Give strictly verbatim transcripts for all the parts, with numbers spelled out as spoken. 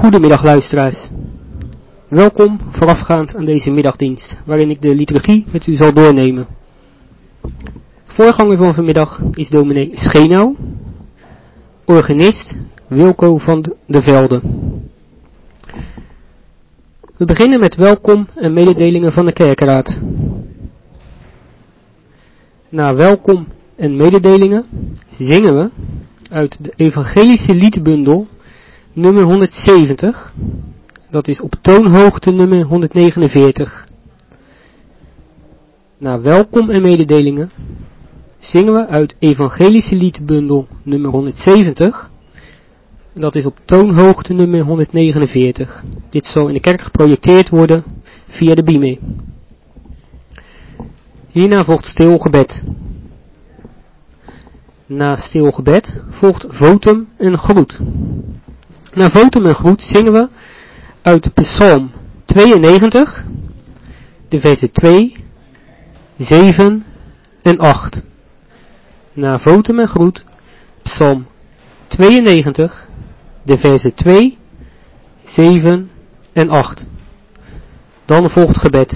Goedemiddag luisteraars. Welkom voorafgaand aan deze middagdienst, waarin ik de liturgie met u zal doornemen. Voorganger van vanmiddag is dominee Schenau, organist Wilco van de Velde. We beginnen met welkom en mededelingen van de kerkraad. Na welkom en mededelingen zingen we uit de evangelische liedbundel nummer honderdzeventig. Dat is op toonhoogte nummer honderdnegenenveertig. Na welkom en mededelingen zingen we uit evangelische liedbundel nummer honderdzeventig. Dat is op toonhoogte nummer honderdnegenenveertig. Dit zal in de kerk geprojecteerd worden via de Bime. Hierna volgt stil gebed. Na stil gebed volgt votum en groet. Na votum en groet zingen we uit Psalm tweeënnegentig, de versen twee, zeven en acht. Na votum en groet, Psalm tweeënnegentig, de versen twee, zeven en acht. Dan volgt gebed.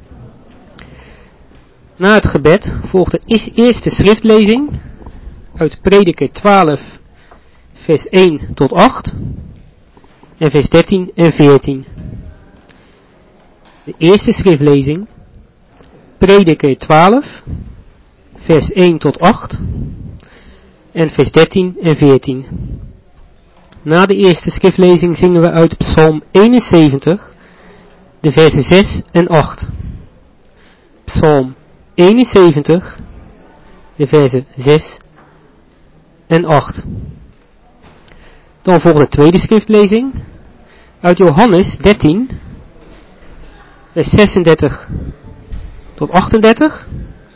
Na het gebed volgt de eerste schriftlezing uit Prediker twaalf, vers één tot acht en vers dertien en veertien. De eerste schriftlezing, Prediker twaalf, vers één tot acht en vers dertien en veertien. Na de eerste schriftlezing zingen we uit Psalm eenenzeventig, de versen zes en acht. Psalm eenenzeventig, de versen zes en acht. Dan volgt de tweede schriftlezing uit Johannes dertien, vers zesendertig tot achtendertig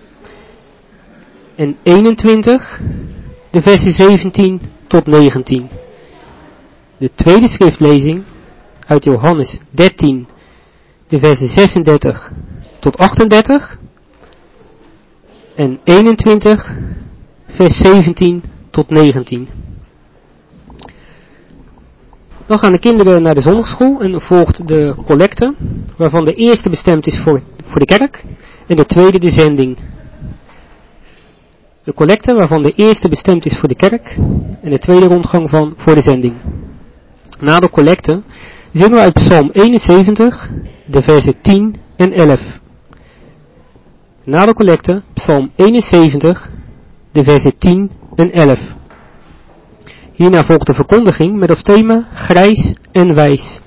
en eenentwintig, de versen zeventien tot negentien. De tweede schriftlezing uit Johannes dertien, de versen zesendertig tot achtendertig en eenentwintig, vers zeventien tot negentien. Dan gaan de kinderen naar de zondagschool en volgt de collecte, waarvan de eerste bestemd is voor, voor de kerk en de tweede de zending. De collecte waarvan de eerste bestemd is voor de kerk en de tweede rondgang van voor de zending. Na de collecte zingen we uit Psalm eenenzeventig, de versen tien en elf. Na de collecte Psalm eenenzeventig, de versen tien en elf. Hierna volgt de verkondiging met als thema grijs en wijs.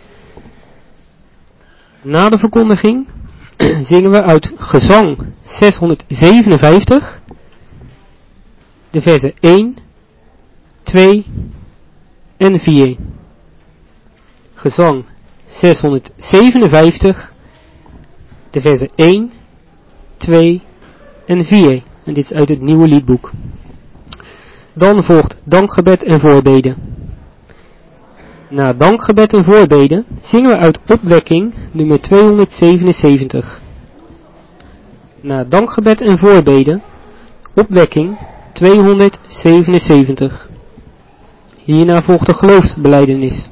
Na de verkondiging zingen we uit Gezang zeshonderdzevenenvijftig, de versen één, twee en vier. Gezang zeshonderdzevenenvijftig, de versen één, twee en vier. En dit is uit het nieuwe liedboek. Dan volgt dankgebed en voorbeden. Na dankgebed en voorbeden zingen we uit opwekking nummer tweehonderdzevenenzeventig. Na dankgebed en voorbeden opwekking tweehonderdzevenenzeventig. Hierna volgt de geloofsbelijdenis.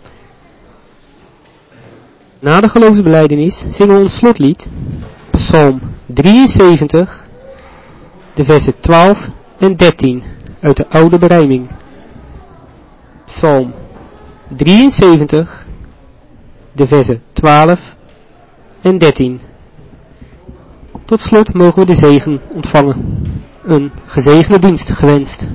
Na de geloofsbelijdenis zingen we ons slotlied, Psalm drieënzeventig, de versen twaalf en dertien. Uit de oude berijming. Psalm drieënzeventig, de versen twaalf en dertien. Tot slot mogen we de zegen ontvangen. Een gezegende dienst gewenst.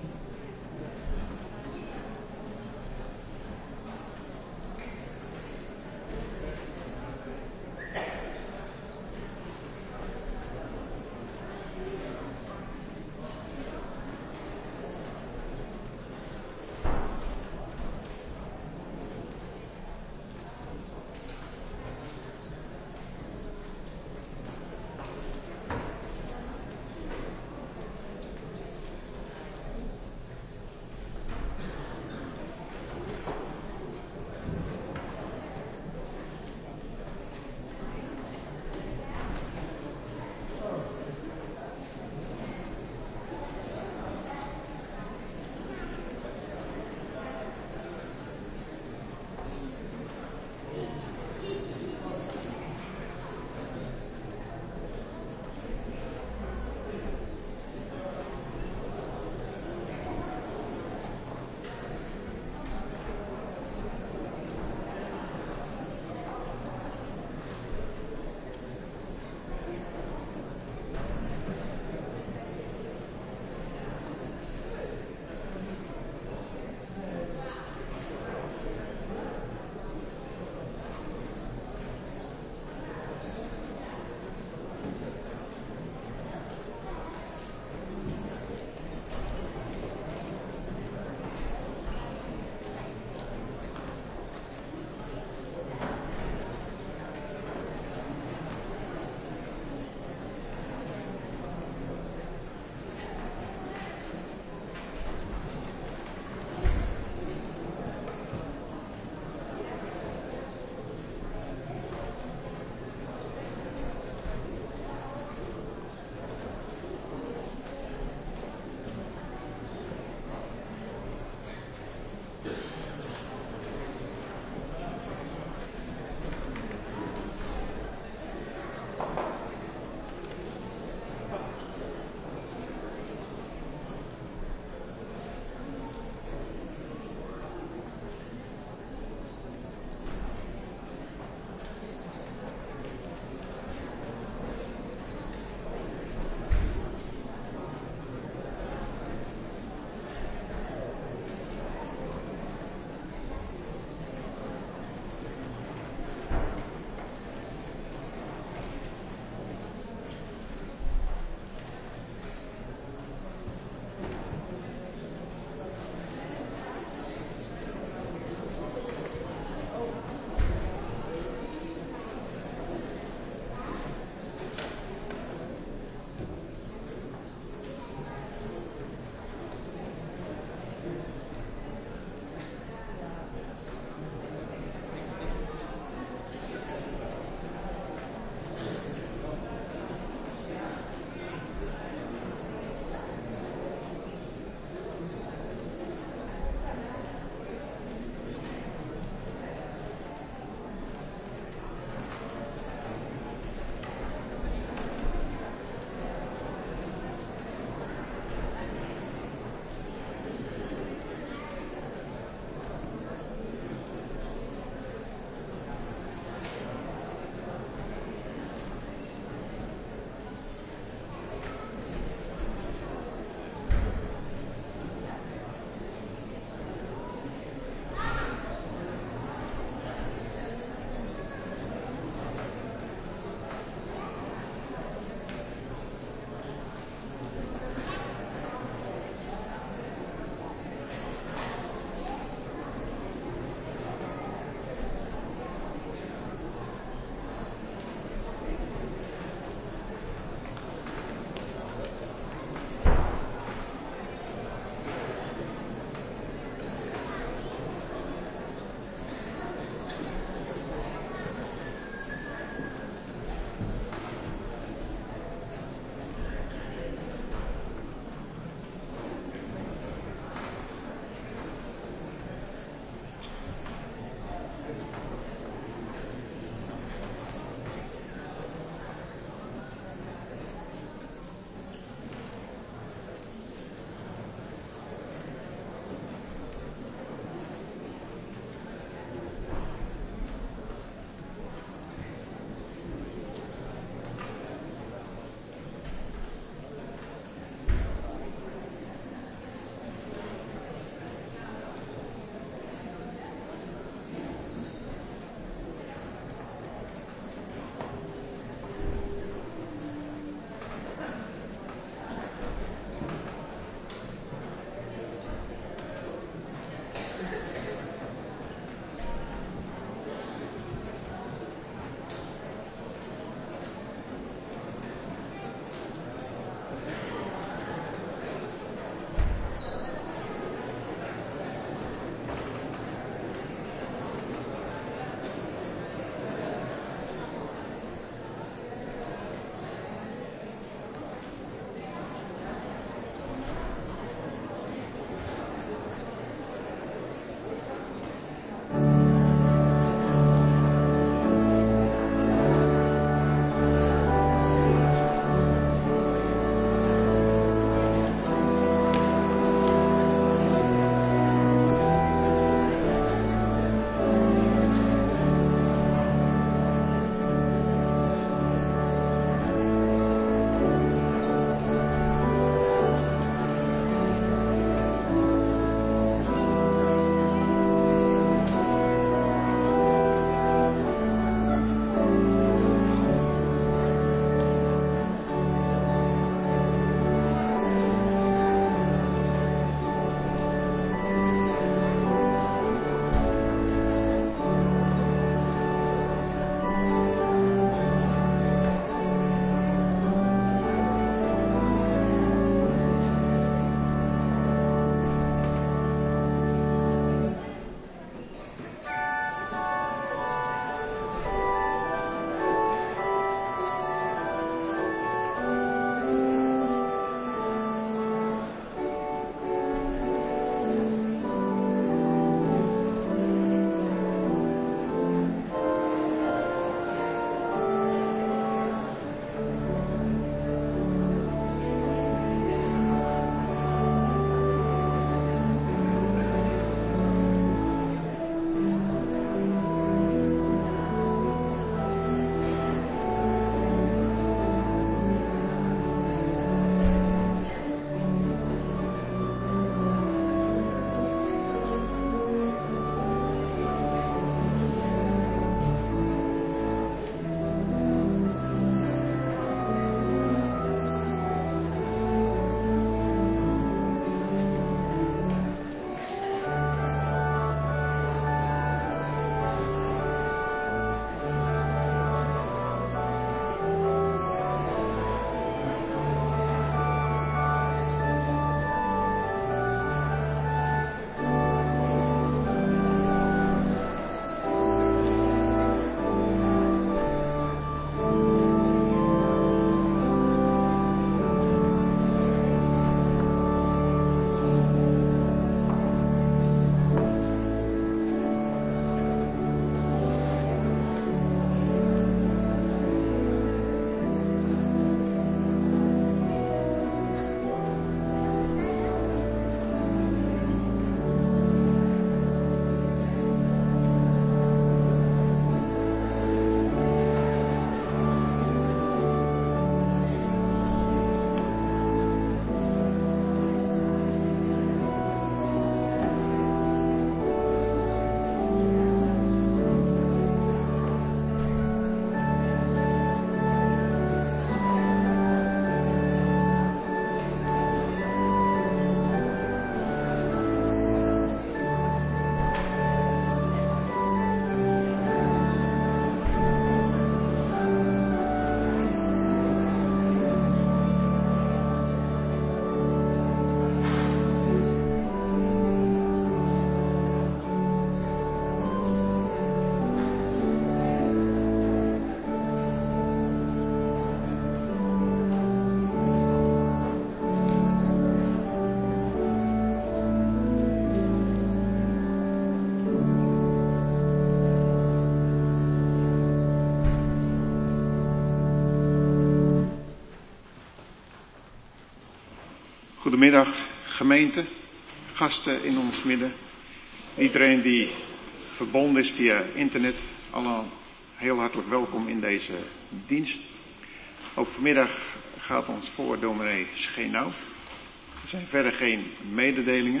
Goedemiddag gemeente, gasten in ons midden. Iedereen die verbonden is via internet, allemaal heel hartelijk welkom in deze dienst. Ook vanmiddag gaat ons voor dominee Schenau. Er zijn verder geen mededelingen.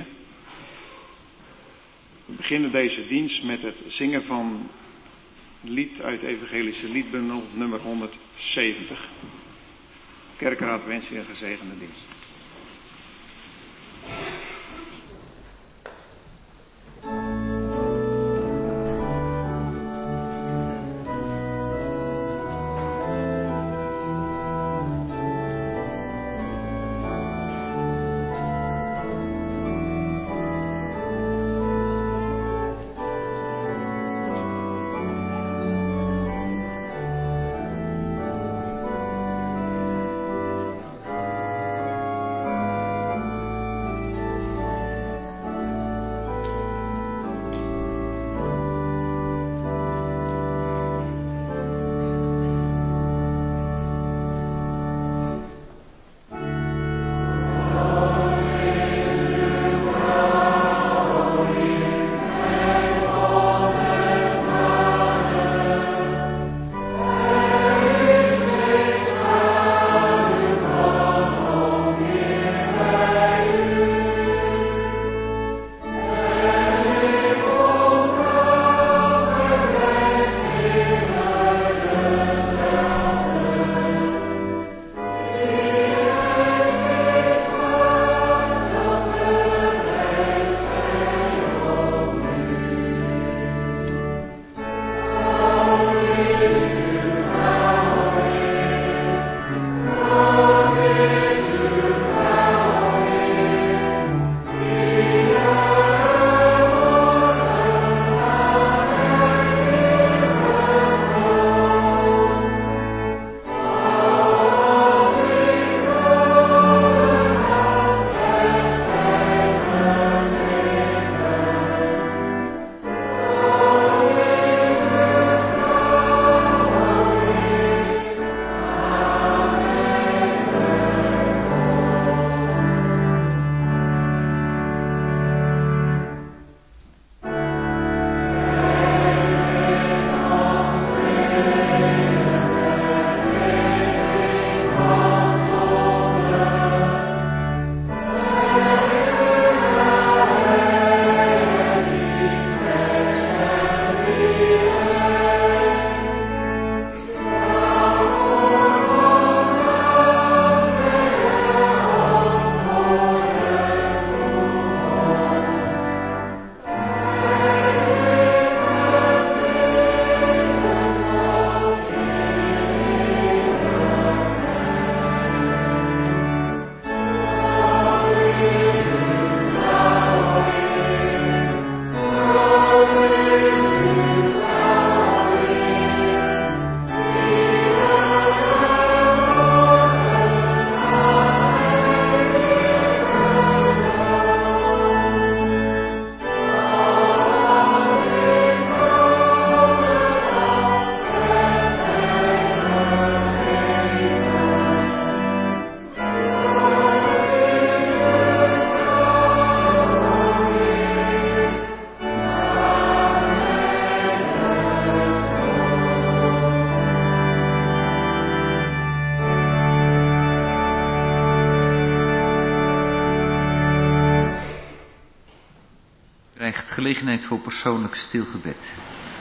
We beginnen deze dienst met het zingen van een lied uit de evangelische liedbundel nummer honderdzeventig. Kerkraad wens je een gezegende dienst. Gelegenheid voor persoonlijk stilgebed.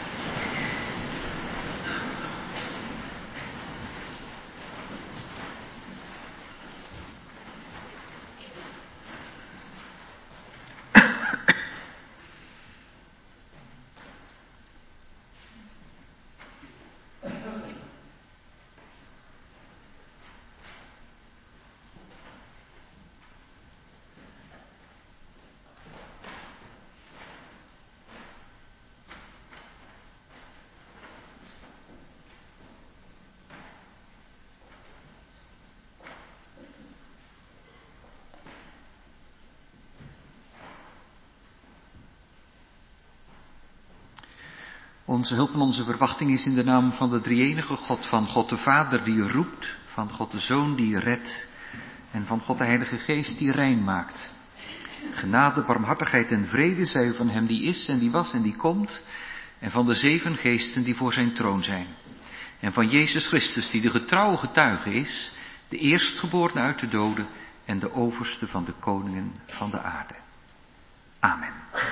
Onze hulp en onze verwachting is in de naam van de drie-enige God, van God de Vader die roept, van God de Zoon die redt en van God de Heilige Geest die rein maakt. Genade, barmhartigheid en vrede zij van hem die is en die was en die komt, en van de zeven geesten die voor zijn troon zijn. En van Jezus Christus die de getrouwe getuige is, de eerstgeborene uit de doden en de overste van de koningen van de aarde. Amen.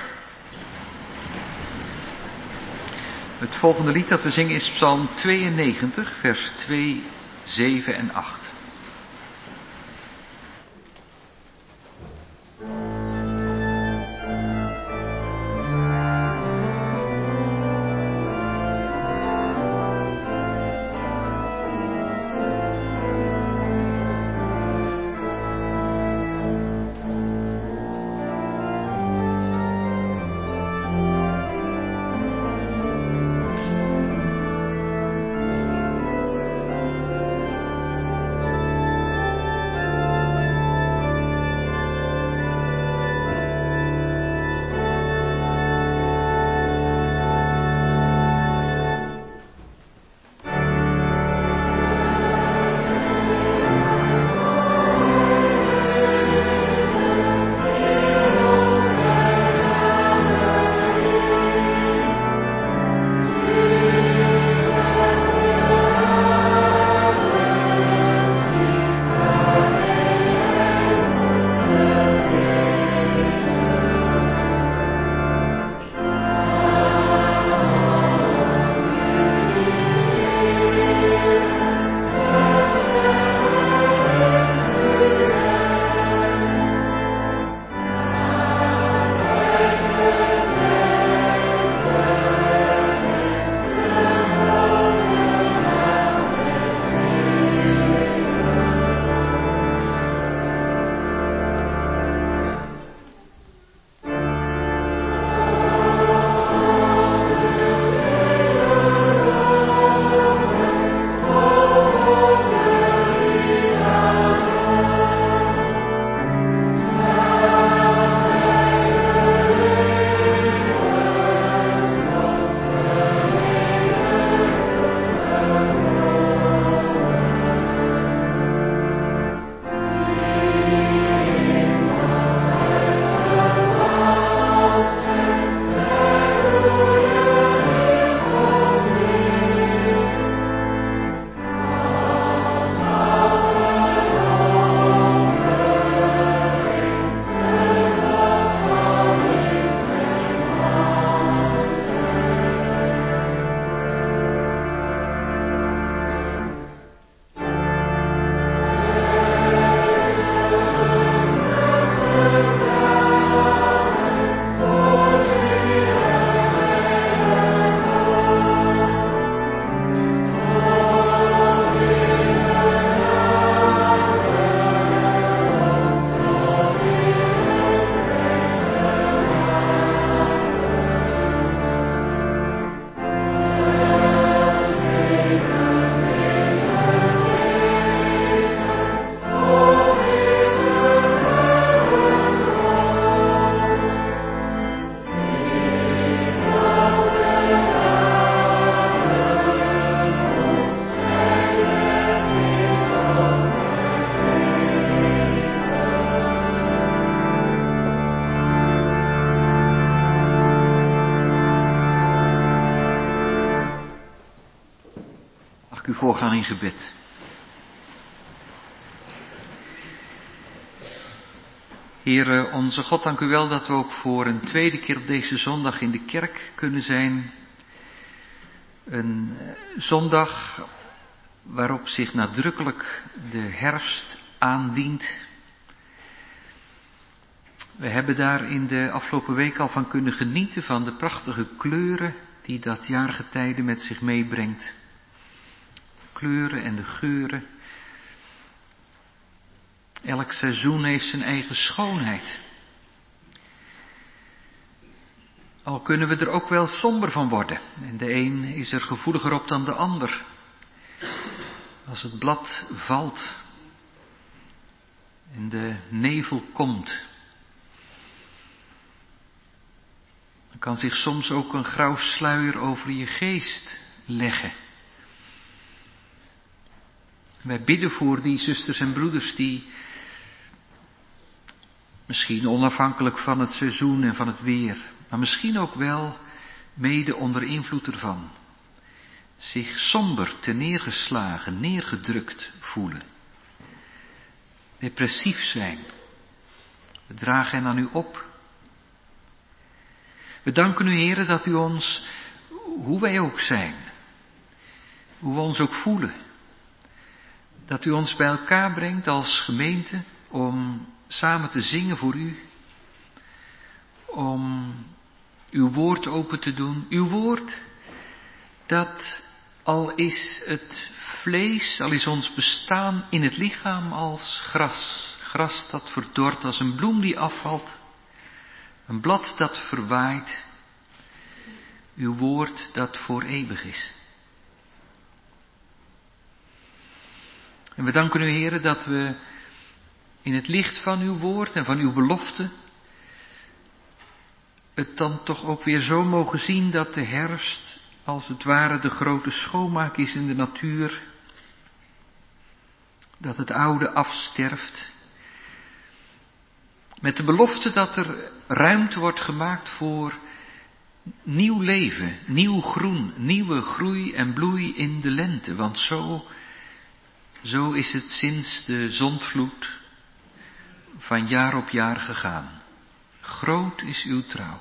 Het volgende lied dat we zingen is Psalm tweeënnegentig, vers twee, zeven en acht. u voorgaan in gebed. Heere, onze God, dank u wel dat we ook voor een tweede keer op deze zondag in de kerk kunnen zijn. Een zondag waarop zich nadrukkelijk de herfst aandient. We hebben daar in de afgelopen week al van kunnen genieten van de prachtige kleuren die dat jaargetijde met zich meebrengt. De kleuren en de geuren. Elk seizoen heeft zijn eigen schoonheid. Al kunnen we er ook wel somber van worden. En de een is er gevoeliger op dan de ander. Als het blad valt en de nevel komt, dan kan zich soms ook een grauw sluier over je geest leggen. Wij bidden voor die zusters en broeders die Misschien onafhankelijk van het seizoen en van het weer, maar misschien ook wel mede onder invloed ervan. Zich somber, terneergeslagen, neergedrukt voelen. Depressief zijn. We dragen hen aan u op. We danken u, Heere, dat u ons, hoe wij ook zijn, hoe we ons ook voelen, dat u ons bij elkaar brengt als gemeente om samen te zingen voor u, om uw woord open te doen. Uw woord, dat al is het vlees, al is ons bestaan in het lichaam als gras. Gras dat verdort, als een bloem die afvalt, een blad dat verwaait. Uw woord dat voor eeuwig is. En we danken u, Heere, dat we in het licht van uw woord en van uw belofte het dan toch ook weer zo mogen zien dat de herfst als het ware de grote schoonmaak is in de natuur. Dat het oude afsterft. Met de belofte dat er ruimte wordt gemaakt voor nieuw leven, nieuw groen, nieuwe groei en bloei in de lente. Want zo, zo is het sinds de zondvloed van jaar op jaar gegaan. Groot is uw trouw.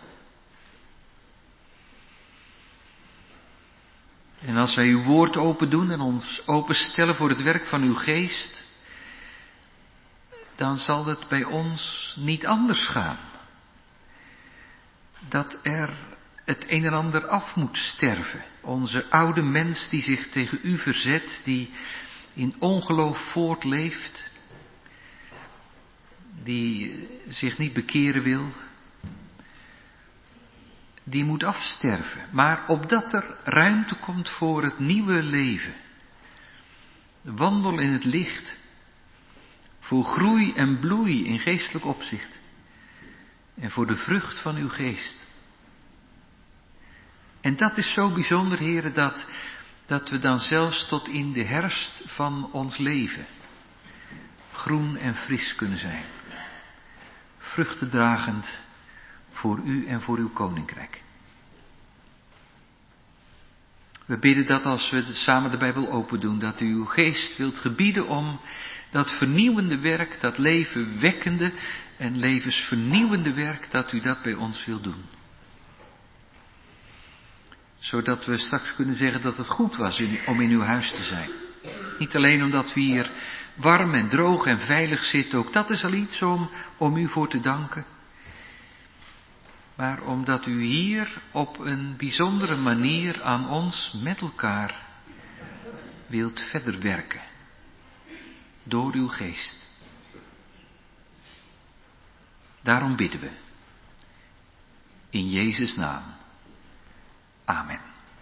En als wij uw woord open doen en ons openstellen voor het werk van uw geest, dan zal het bij ons niet anders gaan. Dat er het een en ander af moet sterven. Onze oude mens die zich tegen u verzet, die in ongeloof voortleeft, die zich niet bekeren wil, die moet afsterven. Maar opdat er ruimte komt voor het nieuwe leven, wandel in het licht, voor groei en bloei in geestelijk opzicht en voor de vrucht van uw geest. En dat is zo bijzonder, Heere, dat, dat we dan zelfs tot in de herfst van ons leven groen en fris kunnen zijn. Vruchtendragend voor u en voor uw koninkrijk. We bidden dat als we samen de Bijbel open doen, dat u uw geest wilt gebieden om dat vernieuwende werk, dat levenwekkende en levensvernieuwende werk, dat u dat bij ons wilt doen. Zodat we straks kunnen zeggen dat het goed was in, om in uw huis te zijn. Niet alleen omdat we hier warm en droog en veilig zitten, ook dat is al iets om, om u voor te danken. Maar omdat u hier op een bijzondere manier aan ons met elkaar wilt verder werken. Door uw geest. Daarom bidden we. In Jezus' naam. Amen.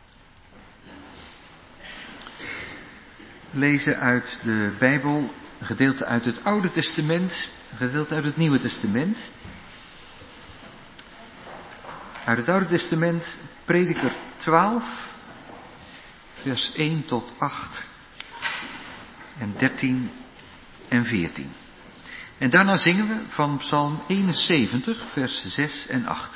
We lezen uit de Bijbel een gedeelte uit het Oude Testament, een gedeelte uit het Nieuwe Testament. Uit het Oude Testament, Prediker twaalf, vers één tot acht en dertien en veertien. En daarna zingen we van Psalm eenenzeventig, vers zes en acht.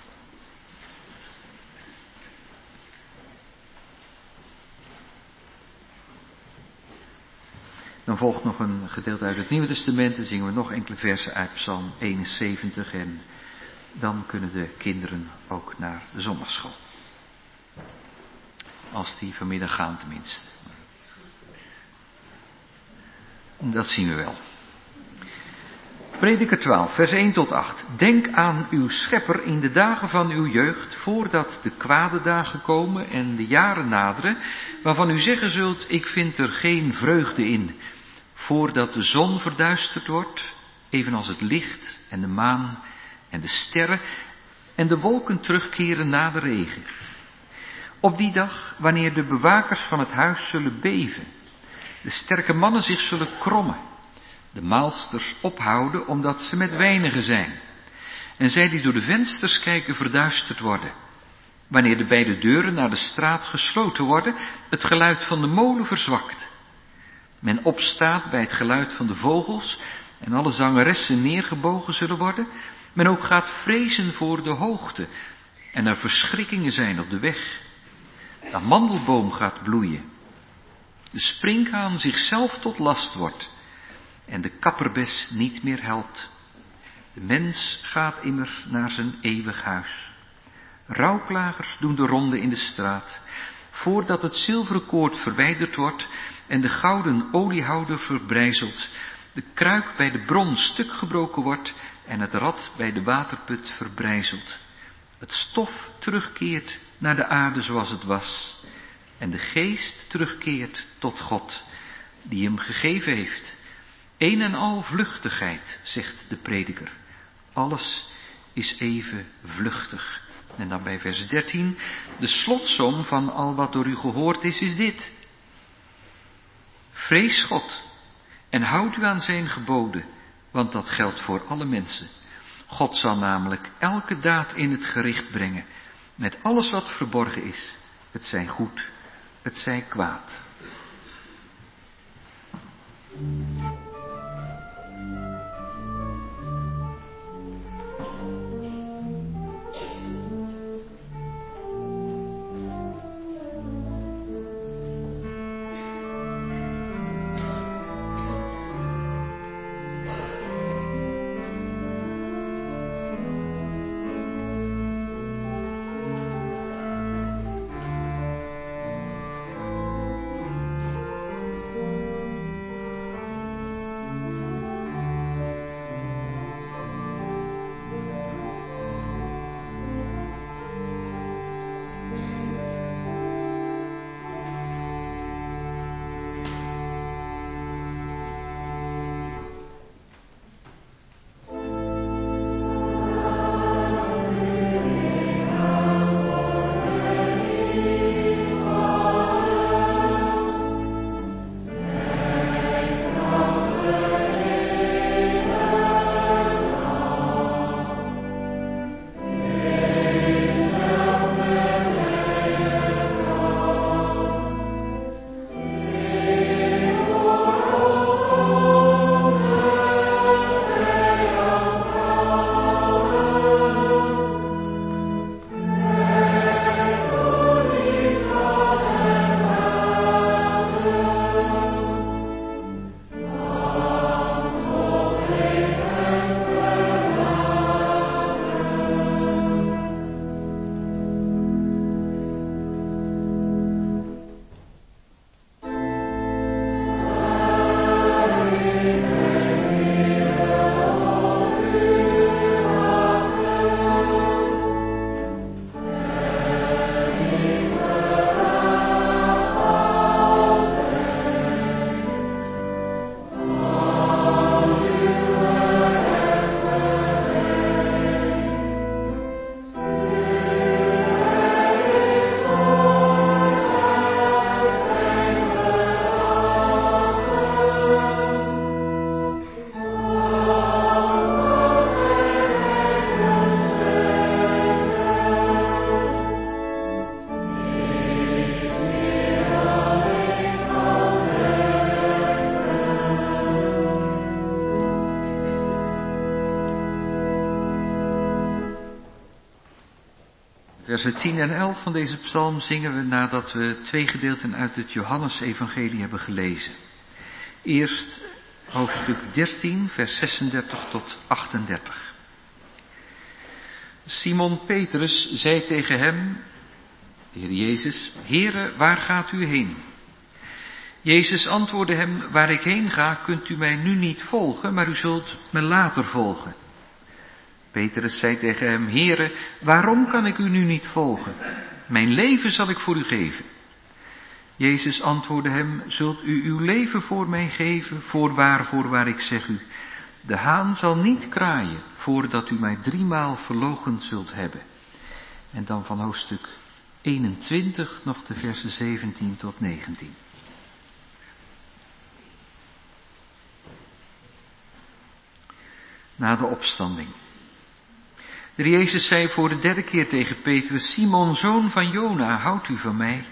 Dan volgt nog een gedeelte uit het Nieuwe Testament en zingen we nog enkele versen uit Psalm eenenzeventig en dan kunnen de kinderen ook naar de zondagschool. Als die vanmiddag gaan tenminste. Dat zien we wel. Prediker twaalf, vers één tot acht. Denk aan uw schepper in de dagen van uw jeugd, voordat de kwade dagen komen en de jaren naderen, waarvan u zeggen zult, ik vind er geen vreugde in. Voordat de zon verduisterd wordt, evenals het licht en de maan en de sterren en de wolken terugkeren na de regen. Op die dag, wanneer de bewakers van het huis zullen beven, de sterke mannen zich zullen krommen, de maalsters ophouden omdat ze met weinigen zijn, en zij die door de vensters kijken verduisterd worden. Wanneer de beide deuren naar de straat gesloten worden, het geluid van de molen verzwakt. Men opstaat bij het geluid van de vogels en alle zangeressen neergebogen zullen worden. Men ook gaat vrezen voor de hoogte en er verschrikkingen zijn op de weg. De amandelboom gaat bloeien, de sprinkhaan zichzelf tot last wordt en de kapperbes niet meer helpt. De mens gaat immers naar zijn eeuwig huis. Rouwklagers doen de ronde in de straat, voordat het zilveren koord verwijderd wordt en de gouden oliehouder verbrijzelt, de kruik bij de bron stuk gebroken wordt en het rad bij de waterput verbrijzelt. Het stof terugkeert naar de aarde zoals het was en de geest terugkeert tot God, die hem gegeven heeft. Een en al vluchtigheid, zegt de prediker. Alles is even vluchtig. En dan bij vers dertien, de slotsom van al wat door u gehoord is, is dit. Vrees God en houd u aan zijn geboden, want dat geldt voor alle mensen. God zal namelijk elke daad in het gericht brengen, met alles wat verborgen is. Het zij goed, het zij kwaad. Versen tien en elf van deze psalm zingen we nadat we twee gedeelten uit het Johannesevangelie hebben gelezen. Eerst hoofdstuk dertien, vers zesendertig tot achtendertig. Simon Petrus zei tegen hem, de Heer Jezus, Heere, waar gaat u heen? Jezus antwoordde hem, waar ik heen ga, kunt u mij nu niet volgen, maar u zult me later volgen. Petrus zei tegen hem, Heere, waarom kan ik u nu niet volgen? Mijn leven zal ik voor u geven. Jezus antwoordde hem, zult u uw leven voor mij geven, voorwaar, voorwaar ik zeg u. De haan zal niet kraaien, voordat u mij driemaal verloochend zult hebben. En dan van hoofdstuk eenentwintig nog de versen zeventien tot negentien. Na de opstanding. De Heer Jezus zei voor de derde keer tegen Petrus, Simon, zoon van Jona, houdt u van mij?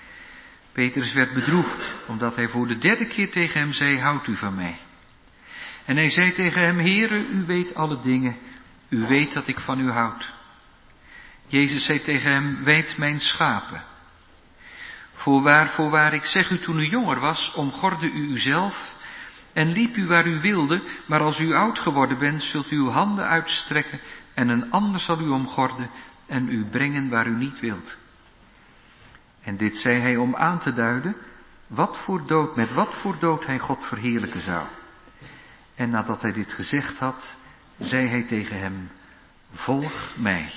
Petrus werd bedroefd, omdat hij voor de derde keer tegen hem zei, houdt u van mij? En hij zei tegen hem, Heere, u weet alle dingen, u weet dat ik van u houd. Jezus zei tegen hem, weid mijn schapen. Voorwaar, voorwaar, ik zeg u, toen u jonger was, omgorde u uzelf en liep u waar u wilde, maar als u oud geworden bent, zult u uw handen uitstrekken en een ander zal u omgorden en u brengen waar u niet wilt. En dit zei hij om aan te duiden, wat voor dood, met wat voor dood hij God verheerlijken zou. En nadat hij dit gezegd had, zei hij tegen hem, volg mij.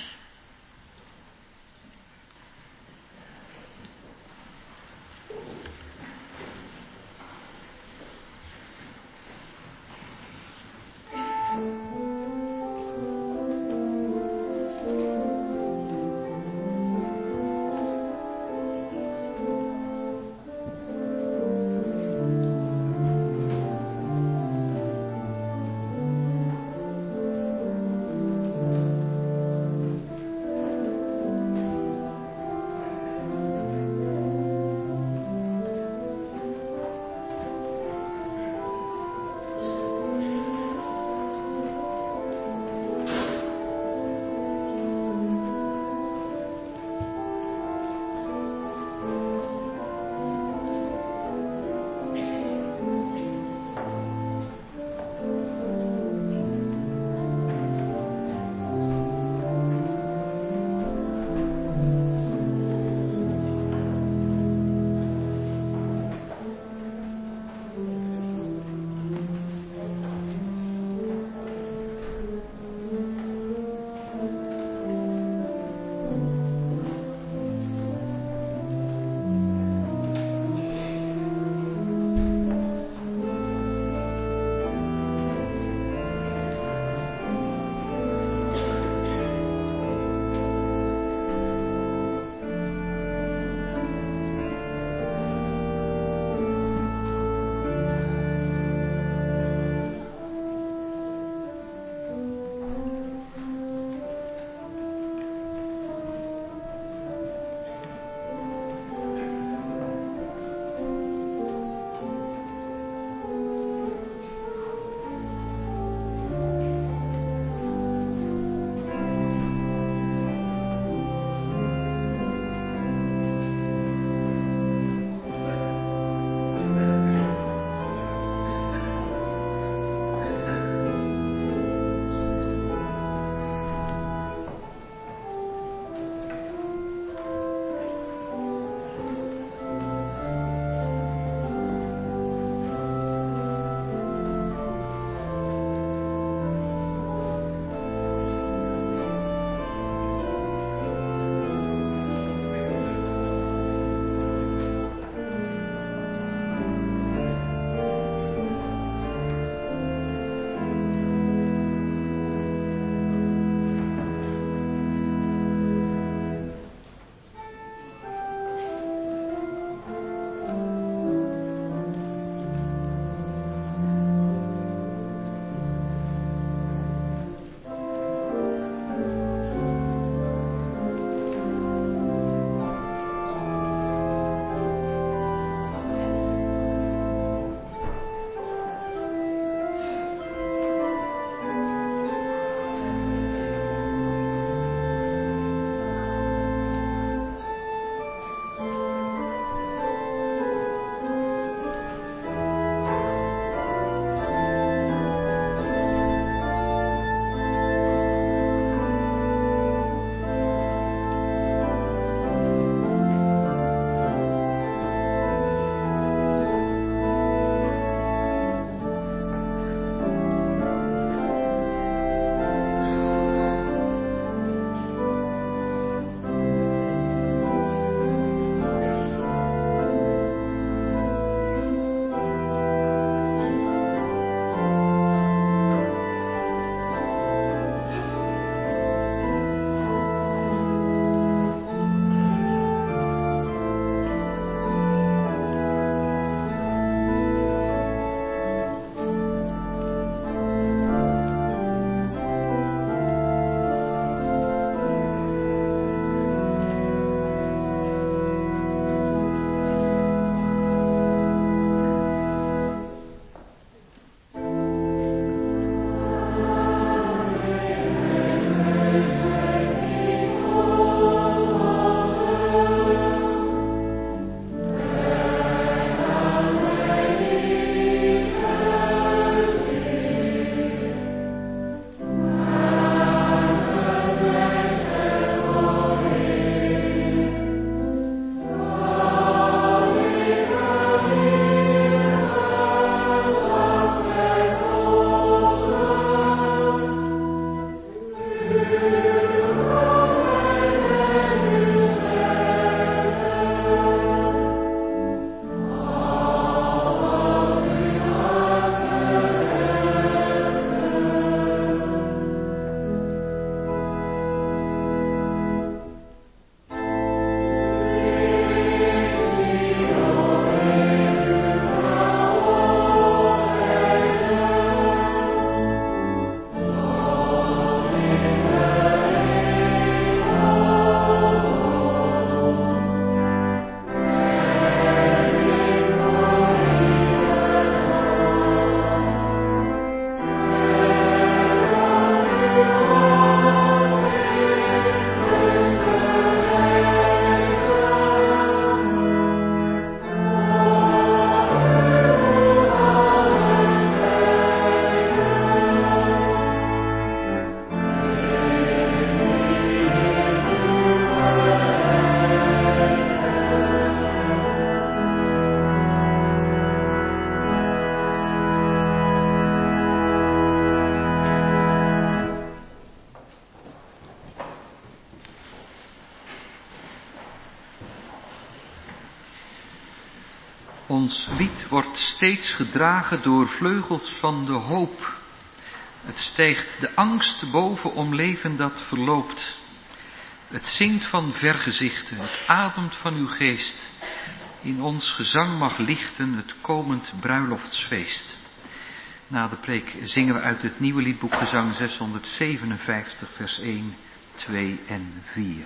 Ons lied wordt steeds gedragen door vleugels van de hoop. Het stijgt de angst boven om leven dat verloopt. Het zingt van vergezichten, het ademt van uw geest. In ons gezang mag lichten het komend bruiloftsfeest. Na de preek zingen we uit het nieuwe liedboek Gezang zeshonderdzevenenvijftig, vers één, twee en vier.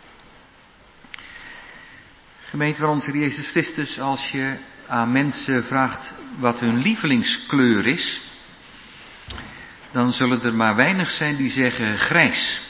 Gemeente van onze Heer Jezus Christus, als je aan mensen vraagt wat hun lievelingskleur is, dan zullen er maar weinig zijn die zeggen grijs.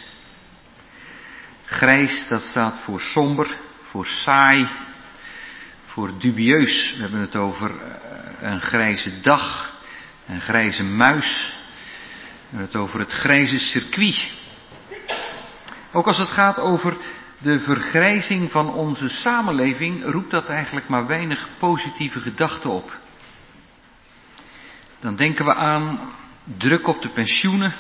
Grijs, dat staat voor somber, voor saai, voor dubieus. We hebben het over een grijze dag, een grijze muis. We hebben het over het grijze circuit. Ook als het gaat over de vergrijzing van onze samenleving, roept dat eigenlijk maar weinig positieve gedachten op. Dan denken we aan druk op de pensioenen,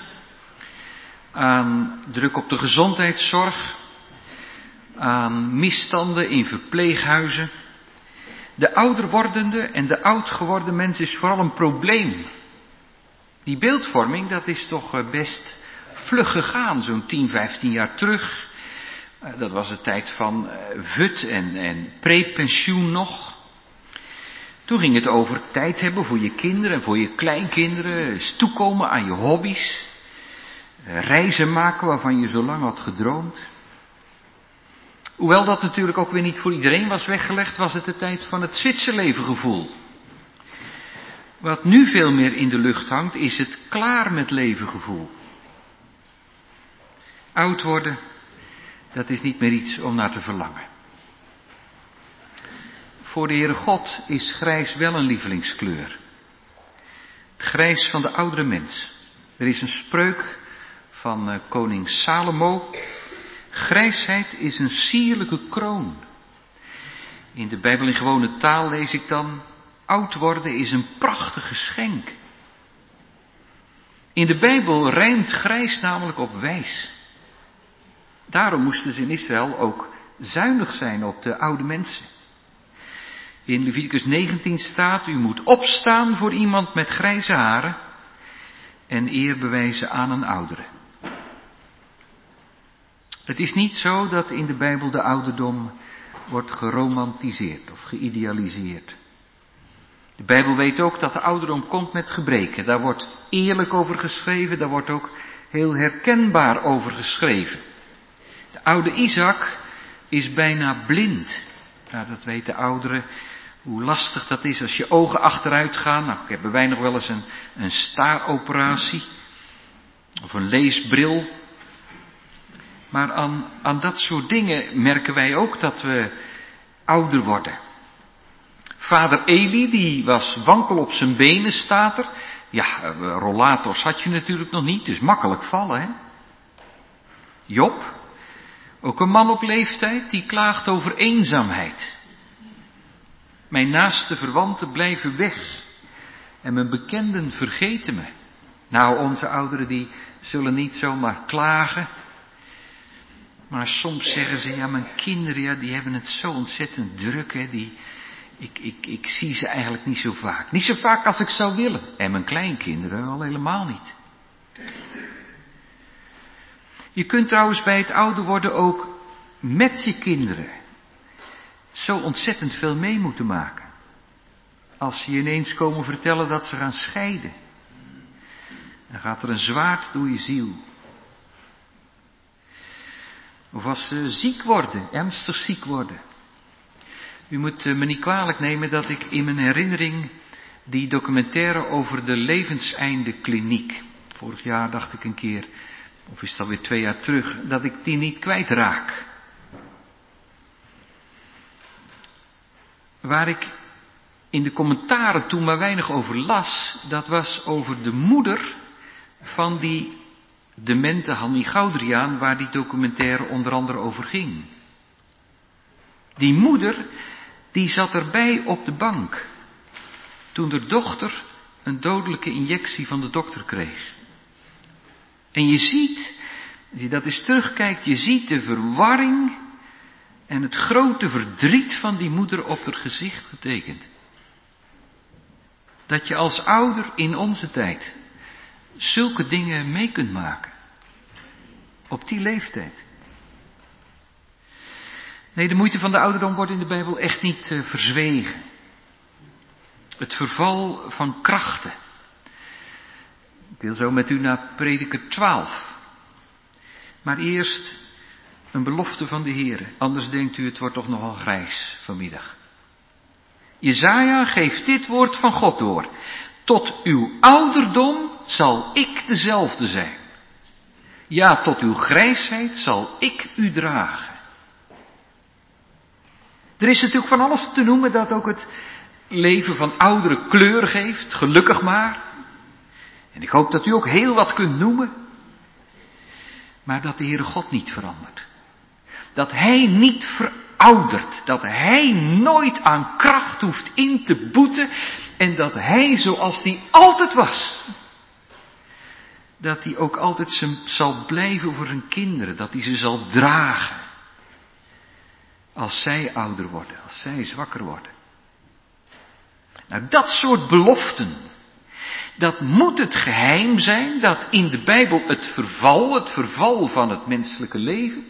aan druk op de gezondheidszorg, aan misstanden in verpleeghuizen. De ouder wordende en de oud geworden mens is vooral een probleem. Die beeldvorming, dat is toch best vlug gegaan, zo'n tien, vijftien jaar terug. Dat was de tijd van V U T en, en prepensioen nog. Toen ging het over tijd hebben voor je kinderen en voor je kleinkinderen. Eens toekomen aan je hobby's. Reizen maken waarvan je zo lang had gedroomd. Hoewel dat natuurlijk ook weer niet voor iedereen was weggelegd, was het de tijd van het Zwitserlevengevoel. Wat nu veel meer in de lucht hangt, is het klaar met leven gevoel. Oud worden, dat is niet meer iets om naar te verlangen. Voor de Heere God is grijs wel een lievelingskleur. Het grijs van de oudere mens. Er is een spreuk van uh, koning Salomo. Grijsheid is een sierlijke kroon. In de Bijbel in gewone taal lees ik dan: oud worden is een prachtig geschenk. In de Bijbel rijmt grijs namelijk op wijs. Daarom moesten ze in Israël ook zuinig zijn op de oude mensen. In Leviticus negentien staat: u moet opstaan voor iemand met grijze haren en eer bewijzen aan een oudere. Het is niet zo dat in de Bijbel de ouderdom wordt geromantiseerd of geïdealiseerd. De Bijbel weet ook dat de ouderdom komt met gebreken. Daar wordt eerlijk over geschreven, daar wordt ook heel herkenbaar over geschreven. De oude Isaac is bijna blind. Nou, dat weten ouderen, hoe lastig dat is als je ogen achteruit gaan. Nou, hebben wij nog wel eens een, een staaroperatie of een leesbril. Maar aan, aan dat soort dingen merken wij ook dat we ouder worden. Vader Eli, die was wankel op zijn benen, staat er. Ja, rollators had je natuurlijk nog niet, dus makkelijk vallen, hè. Job, ook een man op leeftijd, die klaagt over eenzaamheid. Mijn naaste verwanten blijven weg en mijn bekenden vergeten me. Nou, onze ouderen die zullen niet zomaar klagen. Maar soms zeggen ze, ja, mijn kinderen, ja, die hebben het zo ontzettend druk, hè, die, ik, ik, ik zie ze eigenlijk niet zo vaak. Niet zo vaak als ik zou willen. En mijn kleinkinderen al helemaal niet. Je kunt trouwens bij het ouder worden ook met je kinderen zo ontzettend veel mee moeten maken. Als ze je ineens komen vertellen dat ze gaan scheiden, dan gaat er een zwaard door je ziel. Of als ze ziek worden, ernstig ziek worden. U moet me niet kwalijk nemen dat ik in mijn herinnering die documentaire over de levenseindekliniek, vorig jaar dacht ik een keer, of is het alweer twee jaar terug, dat ik die niet kwijtraak. Waar ik in de commentaren toen maar weinig over las, dat was over de moeder van die demente Hannie Goudriaan, waar die documentaire onder andere over ging. Die moeder, die zat erbij op de bank toen de dochter een dodelijke injectie van de dokter kreeg. En je ziet, als je dat eens terugkijkt, je ziet de verwarring en het grote verdriet van die moeder op haar gezicht getekend. Dat je als ouder in onze tijd zulke dingen mee kunt maken. Op die leeftijd. Nee, de moeite van de ouderdom wordt in de Bijbel echt niet uh, verzwegen. Het verval van krachten. Ik wil zo met u naar Prediker twaalf. Maar eerst een belofte van de Heere. Anders denkt u, het wordt toch nogal grijs vanmiddag. Jesaja geeft dit woord van God door. Tot uw ouderdom zal ik dezelfde zijn. Ja, tot uw grijsheid zal ik u dragen. Er is natuurlijk van alles te noemen dat ook het leven van ouderen kleur geeft, gelukkig maar. En ik hoop dat u ook heel wat kunt noemen. Maar dat de Heere God niet verandert. Dat Hij niet veroudert. Dat Hij nooit aan kracht hoeft in te boeten. En dat Hij zoals Hij altijd was. Dat Hij ook altijd zal blijven voor zijn kinderen. Dat Hij ze zal dragen. Als zij ouder worden. Als zij zwakker worden. Nou, dat soort beloften. Dat moet het geheim zijn dat in de Bijbel het verval, het verval van het menselijke leven,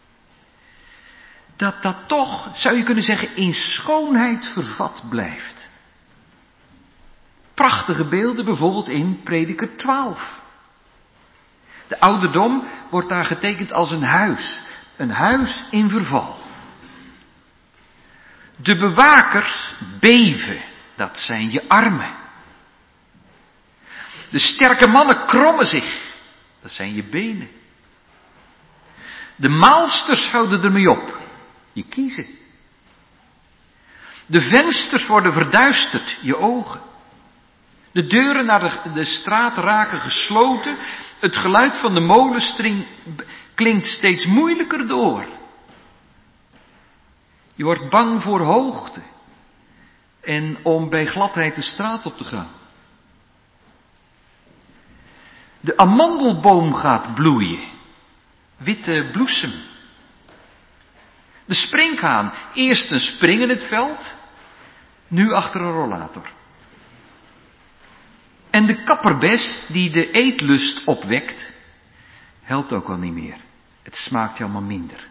dat dat toch, zou je kunnen zeggen, in schoonheid vervat blijft. Prachtige beelden bijvoorbeeld in Prediker twaalf. De ouderdom wordt daar getekend als een huis, een huis in verval. De bewakers beven, dat zijn je armen. De sterke mannen krommen zich. Dat zijn je benen. De maalsters houden ermee op. Je kiezen. De vensters worden verduisterd. Je ogen. De deuren naar de, de straat raken gesloten. Het geluid van de molenstring klinkt steeds moeilijker door. Je wordt bang voor hoogte. En om bij gladheid de straat op te gaan. De amandelboom gaat bloeien. Witte bloesem. De sprinkhaan. Eerst een spring in het veld. Nu achter een rollator. En de kapperbes die de eetlust opwekt. Helpt ook al niet meer. Het smaakt je allemaal minder.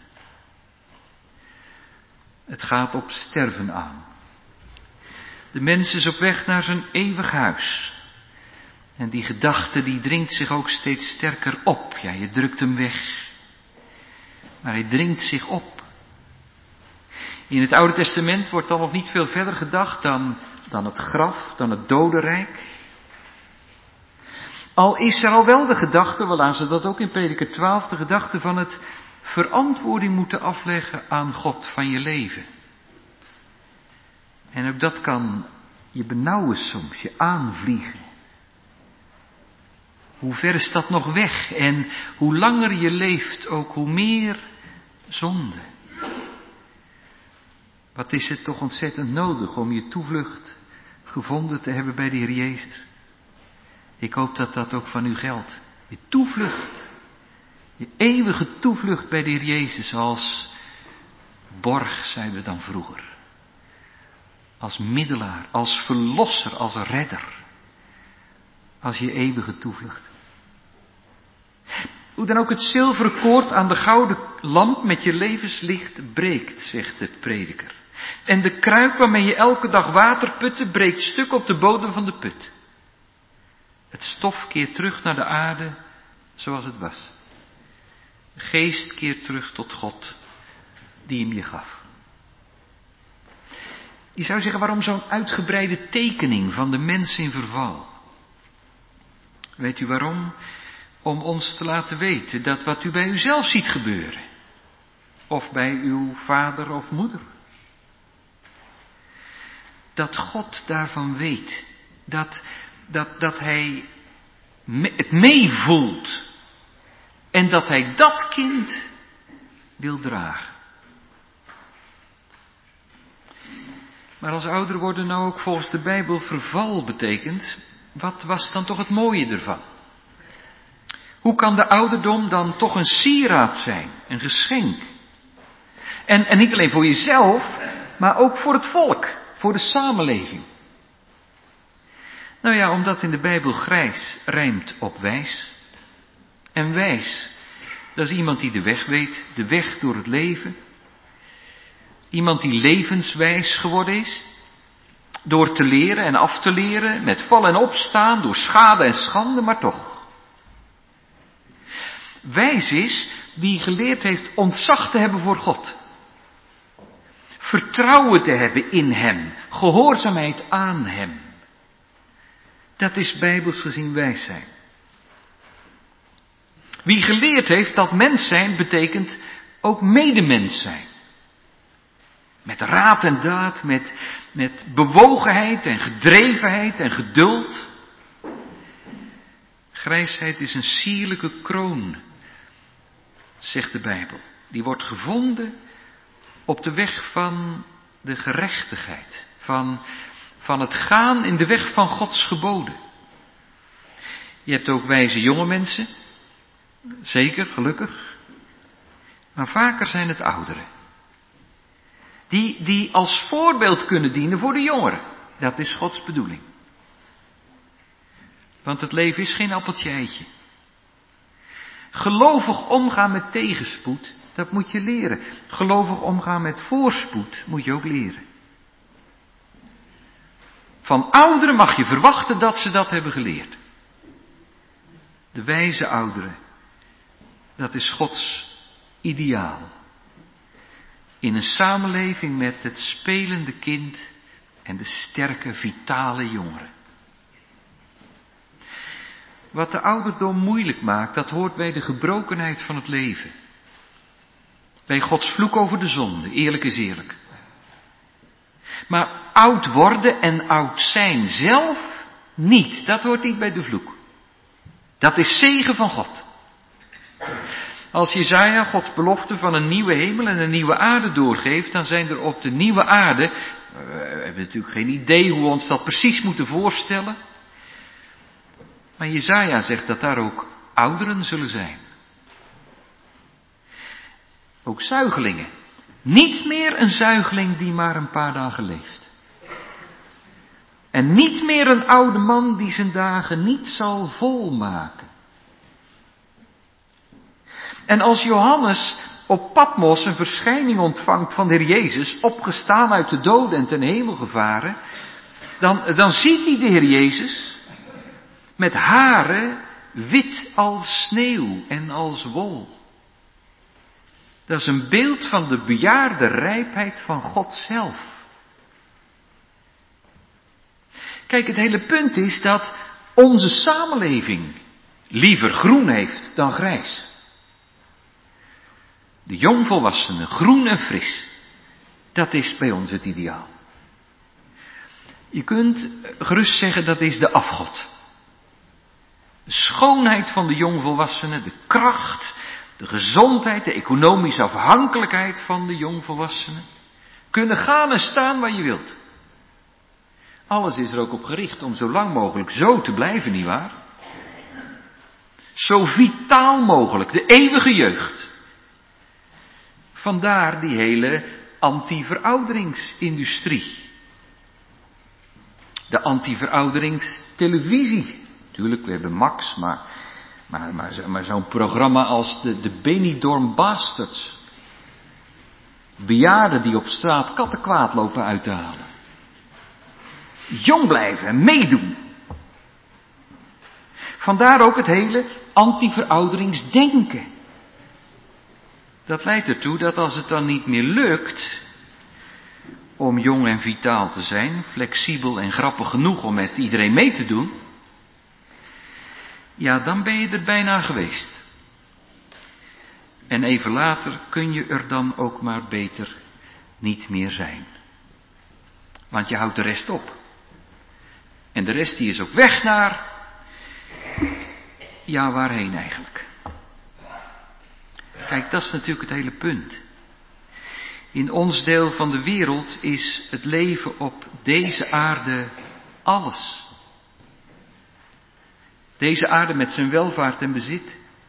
Het gaat op sterven aan. De mens is op weg naar zijn eeuwig huis. En die gedachte die dringt zich ook steeds sterker op. Ja, je drukt hem weg. Maar hij dringt zich op. In het Oude Testament wordt dan nog niet veel verder gedacht dan, dan het graf, dan het dodenrijk. Al is er al wel de gedachte, we lazen dat ook in Prediker twaalf, de gedachte van het verantwoording moeten afleggen aan God van je leven. En ook dat kan je benauwen soms, je aanvliegen. Hoe ver is dat nog weg? En hoe langer je leeft, ook hoe meer zonde. Wat is het toch ontzettend nodig om je toevlucht gevonden te hebben bij de Heer Jezus? Ik hoop dat dat ook van u geldt. Je toevlucht. Je eeuwige toevlucht bij de Heer Jezus als borg, zeiden we dan vroeger. Als middelaar, als verlosser, als redder. Als je eeuwige toevlucht. Hoe dan ook het zilveren koord aan de gouden lamp met je levenslicht breekt, zegt de prediker. En de kruik waarmee je elke dag water putte, breekt stuk op de bodem van de put. Het stof keert terug naar de aarde zoals het was. De geest keert terug tot God die hem je gaf. Je zou zeggen, waarom zo'n uitgebreide tekening van de mens in verval? Weet u waarom? Om ons te laten weten dat wat u bij uzelf ziet gebeuren, of bij uw vader of moeder, dat God daarvan weet, dat, dat, dat hij me, het meevoelt en dat hij dat kind wil dragen. Maar als ouder worden nou ook volgens de Bijbel verval betekent, wat was dan toch het mooie ervan? Hoe kan de ouderdom dan toch een sieraad zijn, een geschenk? En, en niet alleen voor jezelf, maar ook voor het volk, voor de samenleving. Nou ja, omdat in de Bijbel grijs rijmt op wijs. En wijs, dat is iemand die de weg weet, de weg door het leven. Iemand die levenswijs geworden is. Door te leren en af te leren, met vallen en opstaan, door schade en schande, maar toch. Wijs is wie geleerd heeft ontzag te hebben voor God. Vertrouwen te hebben in Hem, gehoorzaamheid aan Hem. Dat is bijbels gezien wijs zijn. Wie geleerd heeft dat mens zijn betekent ook medemens zijn. Met raad en daad, met, met bewogenheid en gedrevenheid en geduld. Grijsheid is een sierlijke kroon, zegt de Bijbel. Die wordt gevonden op de weg van de gerechtigheid. Van, van het gaan in de weg van Gods geboden. Je hebt ook wijze jonge mensen. Zeker, gelukkig. Maar vaker zijn het ouderen. Die, die als voorbeeld kunnen dienen voor de jongeren. Dat is Gods bedoeling. Want het leven is geen appeltje eitje. Gelovig omgaan met tegenspoed, dat moet je leren. Gelovig omgaan met voorspoed moet je ook leren. Van ouderen mag je verwachten dat ze dat hebben geleerd. De wijze ouderen, dat is Gods ideaal. In een samenleving met het spelende kind en de sterke, vitale jongeren. Wat de ouderdom moeilijk maakt, dat hoort bij de gebrokenheid van het leven. Bij Gods vloek over de zonde, eerlijk is eerlijk. Maar oud worden en oud zijn zelf niet, dat hoort niet bij de vloek. Dat is zegen van God. Als Jesaja Gods belofte van een nieuwe hemel en een nieuwe aarde doorgeeft, dan zijn er op de nieuwe aarde, we hebben natuurlijk geen idee hoe we ons dat precies moeten voorstellen, maar Jesaja zegt dat daar ook ouderen zullen zijn. Ook zuigelingen. Niet meer een zuigeling die maar een paar dagen leeft. En niet meer een oude man die zijn dagen niet zal volmaken. En als Johannes op Patmos een verschijning ontvangt van de Heer Jezus, opgestaan uit de doden en ten hemel gevaren, dan, dan ziet hij de Heer Jezus met haren wit als sneeuw en als wol. Dat is een beeld van de bejaarde rijpheid van God zelf. Kijk, het hele punt is dat onze samenleving liever groen heeft dan grijs. De jongvolwassenen, groen en fris. Dat is bij ons het ideaal. Je kunt gerust zeggen dat is de afgod. De schoonheid van de jongvolwassenen, de kracht, de gezondheid, de economische afhankelijkheid van de jongvolwassenen. Kunnen gaan en staan waar je wilt. Alles is er ook op gericht om zo lang mogelijk zo te blijven, nietwaar? Zo vitaal mogelijk, de eeuwige jeugd. Vandaar die hele anti-verouderingsindustrie. De anti-verouderingstelevisie. Tuurlijk, we hebben Max, maar, maar, maar, maar zo'n programma als de, de Benidorm Bastards. Bejaarden die op straat kattenkwaad lopen uit te halen. Jong blijven en meedoen. Vandaar ook het hele anti-verouderingsdenken. Dat leidt ertoe dat als het dan niet meer lukt om jong en vitaal te zijn, flexibel en grappig genoeg om met iedereen mee te doen, ja, dan ben je er bijna geweest. En even later kun je er dan ook maar beter niet meer zijn. Want je houdt de rest op. En de rest die is op weg naar, ja, waarheen eigenlijk? Kijk, dat is natuurlijk het hele punt. In ons deel van de wereld is het leven op deze aarde alles. Deze aarde met zijn welvaart en bezit.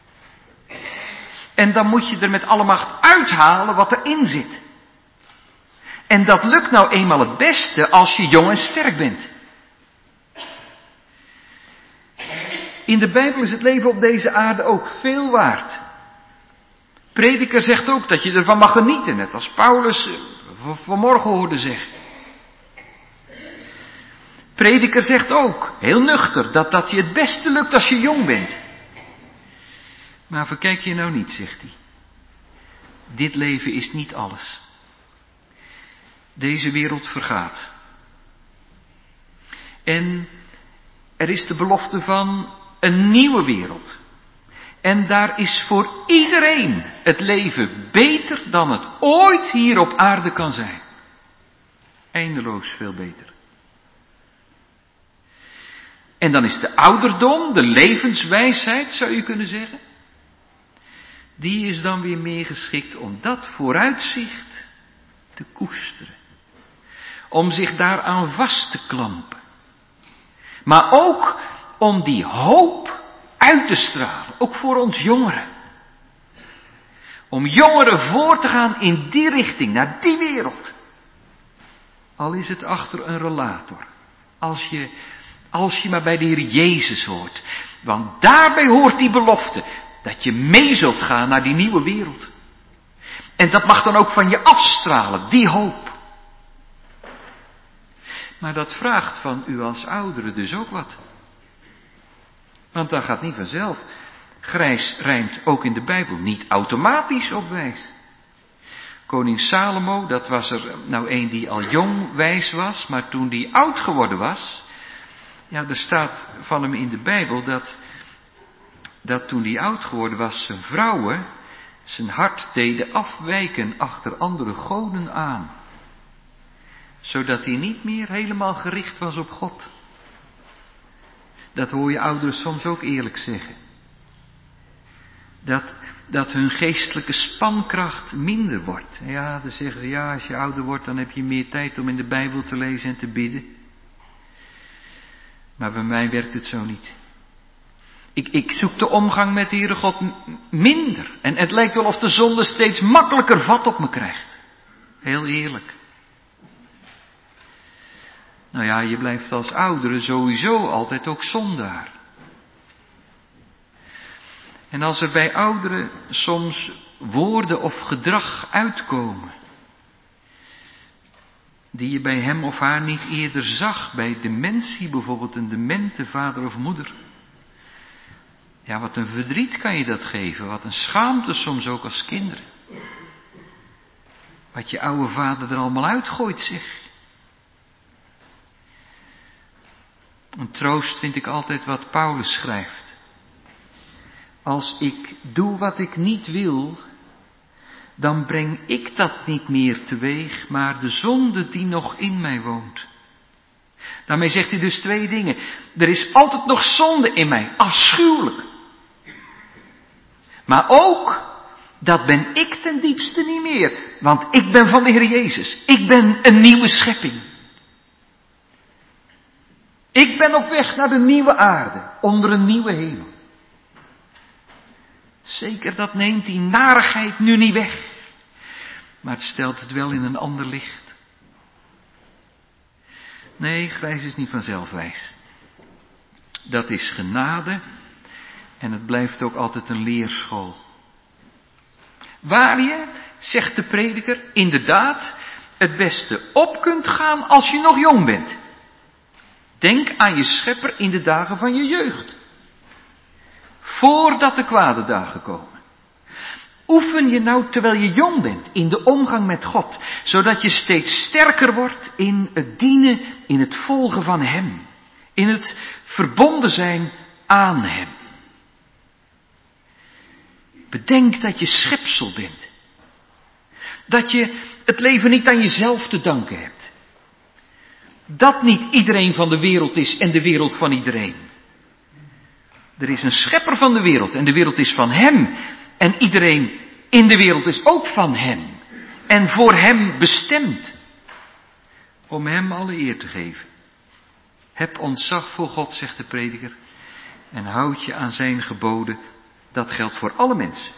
En dan moet je er met alle macht uithalen wat erin zit. En dat lukt nou eenmaal het beste als je jong en sterk bent. In de Bijbel is het leven op deze aarde ook veel waard. Prediker zegt ook dat je ervan mag genieten, net als Paulus vanmorgen hoorde zeggen. Prediker zegt ook, heel nuchter, dat dat je het beste lukt als je jong bent. Maar verkijk je nou niet, zegt hij. Dit leven is niet alles. Deze wereld vergaat. En er is de belofte van een nieuwe wereld. En daar is voor iedereen het leven beter dan het ooit hier op aarde kan zijn. Eindeloos veel beter. En dan is de ouderdom, de levenswijsheid zou je kunnen zeggen. Die is dan weer meer geschikt om dat vooruitzicht te koesteren. Om zich daaraan vast te klampen. Maar ook om die hoop uit te stralen. Ook voor ons jongeren. Om jongeren voor te gaan in die richting, naar die wereld. Al is het achter een relator. Als je, als je maar bij de Heer Jezus hoort. Want daarbij hoort die belofte. Dat je mee zult gaan naar die nieuwe wereld. En dat mag dan ook van je afstralen, die hoop. Maar dat vraagt van u als ouderen dus ook wat. Want dat gaat niet vanzelf. Grijs rijmt ook in de Bijbel niet automatisch op wijs. Koning Salomo, dat was er nou een die al jong wijs was, maar toen die oud geworden was, ja, er staat van hem in de Bijbel dat, dat toen die oud geworden was, zijn vrouwen zijn hart deden afwijken achter andere goden aan. Zodat hij niet meer helemaal gericht was op God. Dat hoor je ouderen soms ook eerlijk zeggen. Dat, dat hun geestelijke spankracht minder wordt. Ja, dan zeggen ze, ja, als je ouder wordt, dan heb je meer tijd om in de Bijbel te lezen en te bidden. Maar bij mij werkt het zo niet. Ik, ik zoek de omgang met de Heere God minder. En het lijkt wel of de zonde steeds makkelijker vat op me krijgt. Heel eerlijk. Nou ja, je blijft als oudere sowieso altijd ook zondaar. En als er bij ouderen soms woorden of gedrag uitkomen, die je bij hem of haar niet eerder zag, bij dementie bijvoorbeeld, een demente vader of moeder. Ja, wat een verdriet kan je dat geven, wat een schaamte soms ook als kinderen. Wat je oude vader er allemaal uitgooit, zeg. Een troost vind ik altijd wat Paulus schrijft. Als ik doe wat ik niet wil, dan breng ik dat niet meer teweeg, maar de zonde die nog in mij woont. Daarmee zegt hij dus twee dingen. Er is altijd nog zonde in mij, afschuwelijk. Maar ook, dat ben ik ten diepste niet meer, want ik ben van de Heer Jezus. Ik ben een nieuwe schepping. Ik ben op weg naar de nieuwe aarde, onder een nieuwe hemel. Zeker, dat neemt die narigheid nu niet weg. Maar het stelt het wel in een ander licht. Nee, grijs is niet vanzelf wijs. Dat is genade en het blijft ook altijd een leerschool. Waar je, zegt de prediker, inderdaad het beste op kunt gaan als je nog jong bent. Denk aan je schepper in de dagen van je jeugd. Voordat de kwade dagen komen. Oefen je nou terwijl je jong bent in de omgang met God. Zodat je steeds sterker wordt in het dienen, in het volgen van Hem. In het verbonden zijn aan Hem. Bedenk dat je schepsel bent. Dat je het leven niet aan jezelf te danken hebt. Dat niet iedereen van de wereld is en de wereld van iedereen. Er is een schepper van de wereld en de wereld is van Hem. En iedereen in de wereld is ook van Hem. En voor Hem bestemd. Om Hem alle eer te geven. Heb ontzag voor God, zegt de prediker. En houd je aan zijn geboden. Dat geldt voor alle mensen.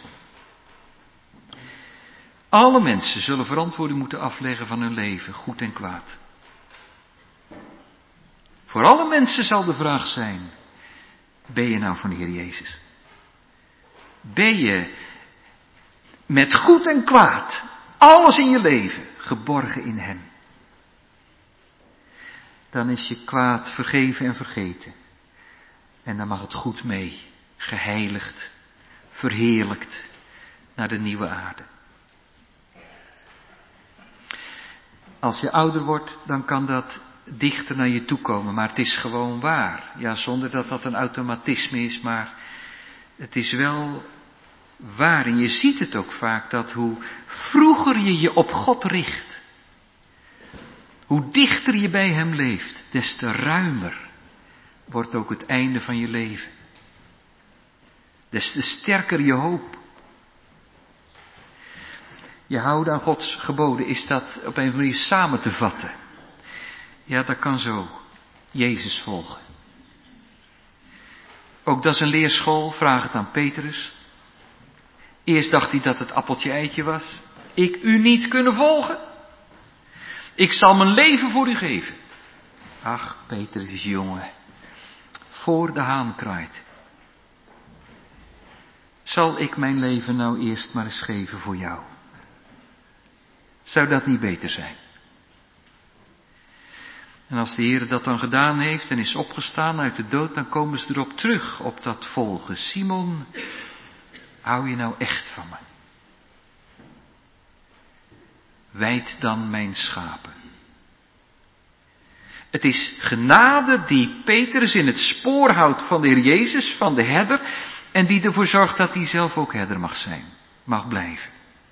Alle mensen zullen verantwoording moeten afleggen van hun leven, goed en kwaad. Voor alle mensen zal de vraag zijn, Ben je nou van de Heer Jezus? Ben je met goed en kwaad, alles in je leven, geborgen in Hem? Dan is je kwaad vergeven en vergeten. En dan mag het goed mee, geheiligd, verheerlijkt naar de nieuwe aarde. Als je ouder wordt, dan kan dat dichter naar je toe komen, maar het is gewoon waar. Ja, zonder dat dat een automatisme is, maar het is wel waar. En je ziet het ook vaak, dat hoe vroeger je je op God richt, hoe dichter je bij Hem leeft, des te ruimer wordt ook het einde van je leven. Des te sterker je hoop. Je houden aan Gods geboden, is dat op een of andere manier samen te vatten? Ja, dat kan zo. Jezus volgen. Ook dat is een leerschool, vraag het aan Petrus. Eerst dacht hij dat het appeltje eitje was. Ik u niet kunnen volgen. Ik zal mijn leven voor u geven. Ach, Petrus is jongen. Voor de haan kraait. Zal ik mijn leven nou eerst maar eens geven voor jou? Zou dat niet beter zijn? En als de Heer dat dan gedaan heeft en is opgestaan uit de dood, dan komen ze erop terug, op dat volgen. Simon, hou je nou echt van me? Wijd dan mijn schapen. Het is genade die Petrus in het spoor houdt van de Heer Jezus, van de herder, en die ervoor zorgt dat hij zelf ook herder mag zijn, mag blijven.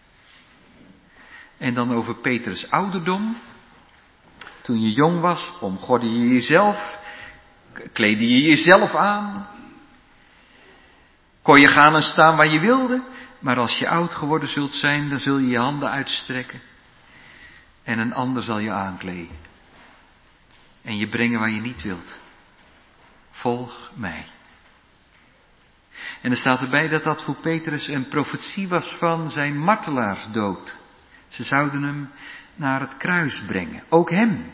En dan over Petrus' ouderdom. Toen je jong was, omgordde je jezelf, kleedde je jezelf aan. Kon je gaan en staan waar je wilde, maar als je oud geworden zult zijn, dan zul je je handen uitstrekken. En een ander zal je aankleden. En je brengen waar je niet wilt. Volg mij. En er staat erbij dat dat voor Petrus een profetie was van zijn martelaarsdood. Ze zouden hem naar het kruis brengen. Ook hem.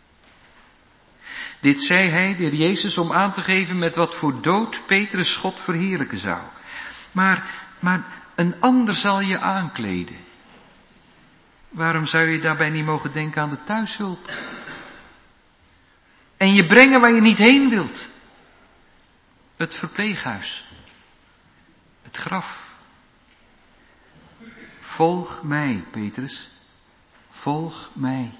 Dit zei hij, de Heer Jezus, om aan te geven met wat voor dood Petrus God verheerlijken zou. Maar, maar een ander zal je aankleden. Waarom zou je daarbij niet mogen denken aan de thuishulp? En je brengen waar je niet heen wilt. Het verpleeghuis. Het graf. Volg mij, Petrus. Volg mij.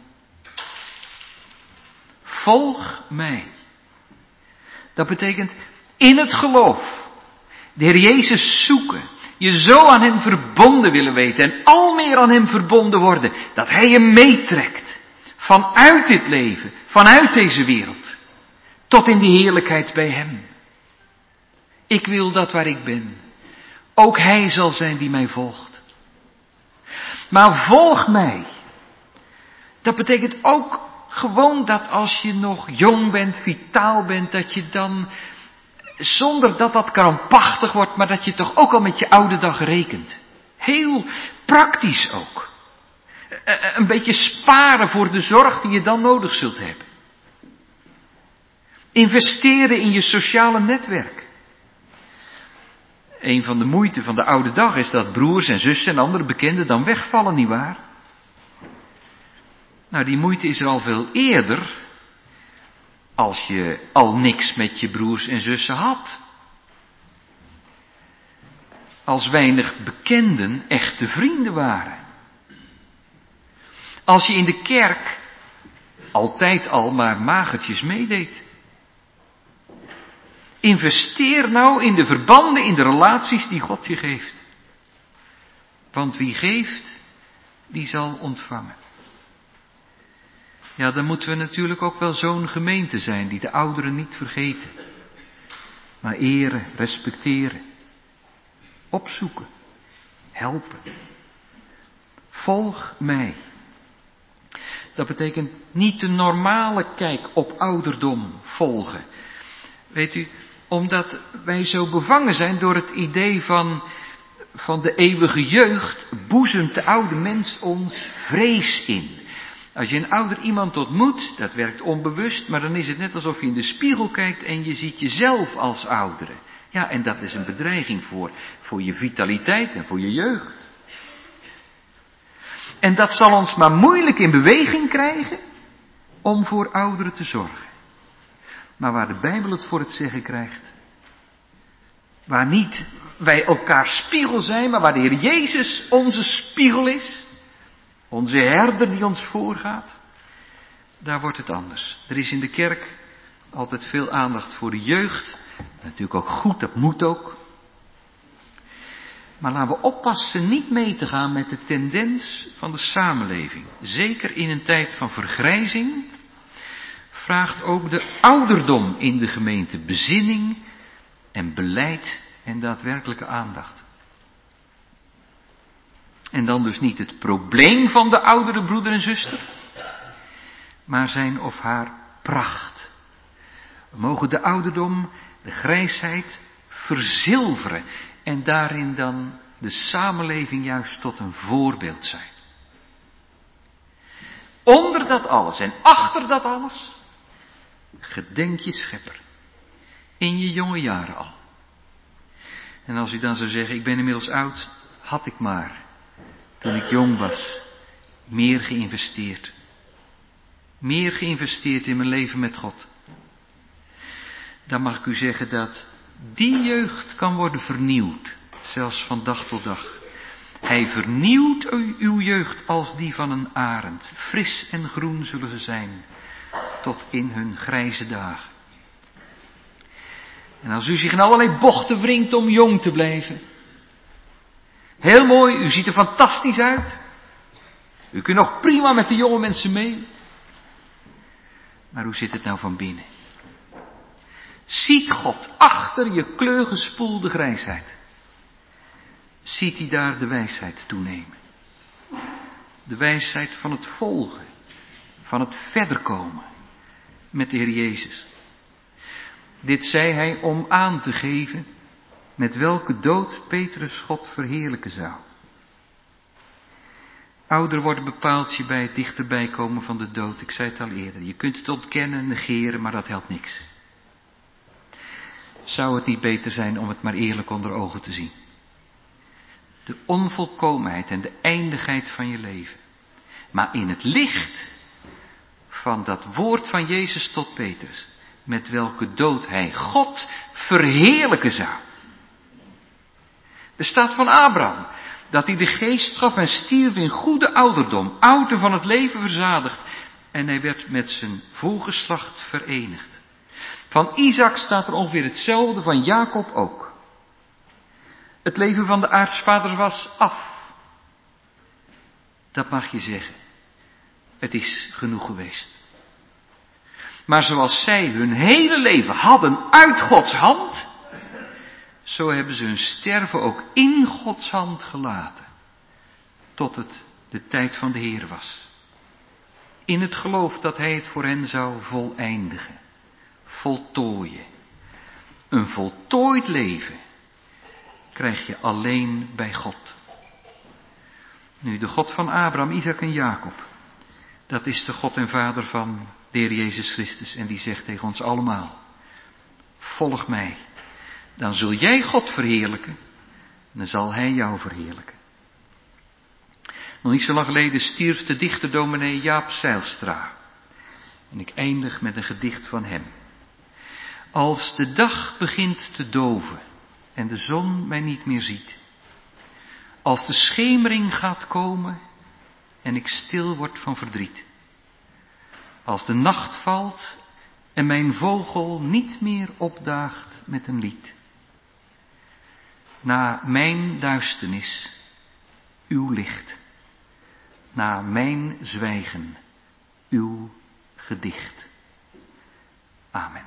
Volg mij. Dat betekent in het geloof de Heer Jezus zoeken. Je zo aan Hem verbonden willen weten en al meer aan Hem verbonden worden. Dat Hij je meetrekt. Vanuit dit leven, vanuit deze wereld. Tot in de heerlijkheid bij Hem. Ik wil dat waar ik ben. Ook Hij zal zijn die mij volgt. Maar volg mij. Dat betekent ook gewoon dat als je nog jong bent, vitaal bent, dat je dan, zonder dat dat krampachtig wordt, maar dat je toch ook al met je oude dag rekent. Heel praktisch ook. Een beetje sparen voor de zorg die je dan nodig zult hebben. Investeren in je sociale netwerk. Een van de moeite van de oude dag is dat broers en zussen en andere bekenden dan wegvallen, nietwaar? Nou, die moeite is er al veel eerder als je al niks met je broers en zussen had. Als weinig bekenden echte vrienden waren. Als je in de kerk altijd al maar magertjes meedeed. Investeer nou in de verbanden, in de relaties die God je geeft. Want wie geeft, die zal ontvangen. Ja, dan moeten we natuurlijk ook wel zo'n gemeente zijn die de ouderen niet vergeten. Maar eren, respecteren. Opzoeken. Helpen. Volg mij. Dat betekent niet de normale kijk op ouderdom volgen. Weet u, omdat wij zo bevangen zijn door het idee van, van de eeuwige jeugd, boezemt de oude mens ons vrees in. Als je een ouder iemand ontmoet, dat werkt onbewust, maar dan is het net alsof je in de spiegel kijkt en je ziet jezelf als oudere. Ja, en dat is een bedreiging voor, voor je vitaliteit en voor je jeugd. En dat zal ons maar moeilijk in beweging krijgen om voor ouderen te zorgen. Maar waar de Bijbel het voor het zeggen krijgt, waar niet wij elkaar spiegel zijn, maar waar de Heer Jezus onze spiegel is, onze herder die ons voorgaat, daar wordt het anders. Er is in de kerk altijd veel aandacht voor de jeugd. Natuurlijk ook goed, dat moet ook. Maar laten we oppassen niet mee te gaan met de tendens van de samenleving. Zeker in een tijd van vergrijzing vraagt ook de ouderdom in de gemeente bezinning en beleid en daadwerkelijke aandacht. En dan dus niet het probleem van de oudere broeder en zuster, maar zijn of haar pracht. We mogen de ouderdom, de grijsheid, verzilveren en daarin dan de samenleving juist tot een voorbeeld zijn. Onder dat alles en achter dat alles, gedenk je schepper, in je jonge jaren al. En als u dan zou zeggen, ik ben inmiddels oud, had ik maar, toen ik jong was, meer geïnvesteerd. Meer geïnvesteerd in mijn leven met God. Dan mag ik u zeggen dat die jeugd kan worden vernieuwd, zelfs van dag tot dag. Hij vernieuwt uw jeugd als die van een arend. Fris en groen zullen ze zijn, tot in hun grijze dagen. En als u zich in allerlei bochten wringt om jong te blijven. Heel mooi, u ziet er fantastisch uit. U kunt nog prima met de jonge mensen mee. Maar hoe zit het nou van binnen? Ziet God achter je kleurgespoelde grijsheid? Ziet hij daar de wijsheid toenemen? De wijsheid van het volgen, van het verder komen met de Heer Jezus. Dit zei hij om aan te geven met welke dood Petrus God verheerlijken zou. Ouder worden bepaalt je bij het dichterbij komen van de dood. Ik zei het al eerder. Je kunt het ontkennen, negeren, maar dat helpt niks. Zou het niet beter zijn om het maar eerlijk onder ogen te zien? De onvolkomenheid en de eindigheid van je leven. Maar in het licht van dat woord van Jezus tot Petrus, met welke dood hij God verheerlijken zou. Er staat van Abraham dat hij de geest gaf en stierf in goede ouderdom, ouder van het leven verzadigd, en hij werd met zijn voorgeslacht verenigd. Van Isaac staat er ongeveer hetzelfde, van Jacob ook. Het leven van de aartsvaders was af. Dat mag je zeggen. Het is genoeg geweest. Maar zoals zij hun hele leven hadden uit Gods hand, zo hebben ze hun sterven ook in Gods hand gelaten. Tot het de tijd van de Heer was. In het geloof dat Hij het voor hen zou voleindigen. Voltooien. Een voltooid leven krijg je alleen bij God. Nu, de God van Abraham, Isaac en Jacob, dat is de God en Vader van de Heer Jezus Christus. En die zegt tegen ons allemaal, volg mij. Dan zul jij God verheerlijken. En dan zal Hij jou verheerlijken. Nog niet zo lang geleden stierf de dichter dominee Jaap Zijlstra. En ik eindig met een gedicht van hem. Als de dag begint te doven en de zon mij niet meer ziet. Als de schemering gaat komen en ik stil word van verdriet. Als de nacht valt en mijn vogel niet meer opdaagt met een lied. Na mijn duisternis, uw licht. Na mijn zwijgen, uw gedicht. Amen.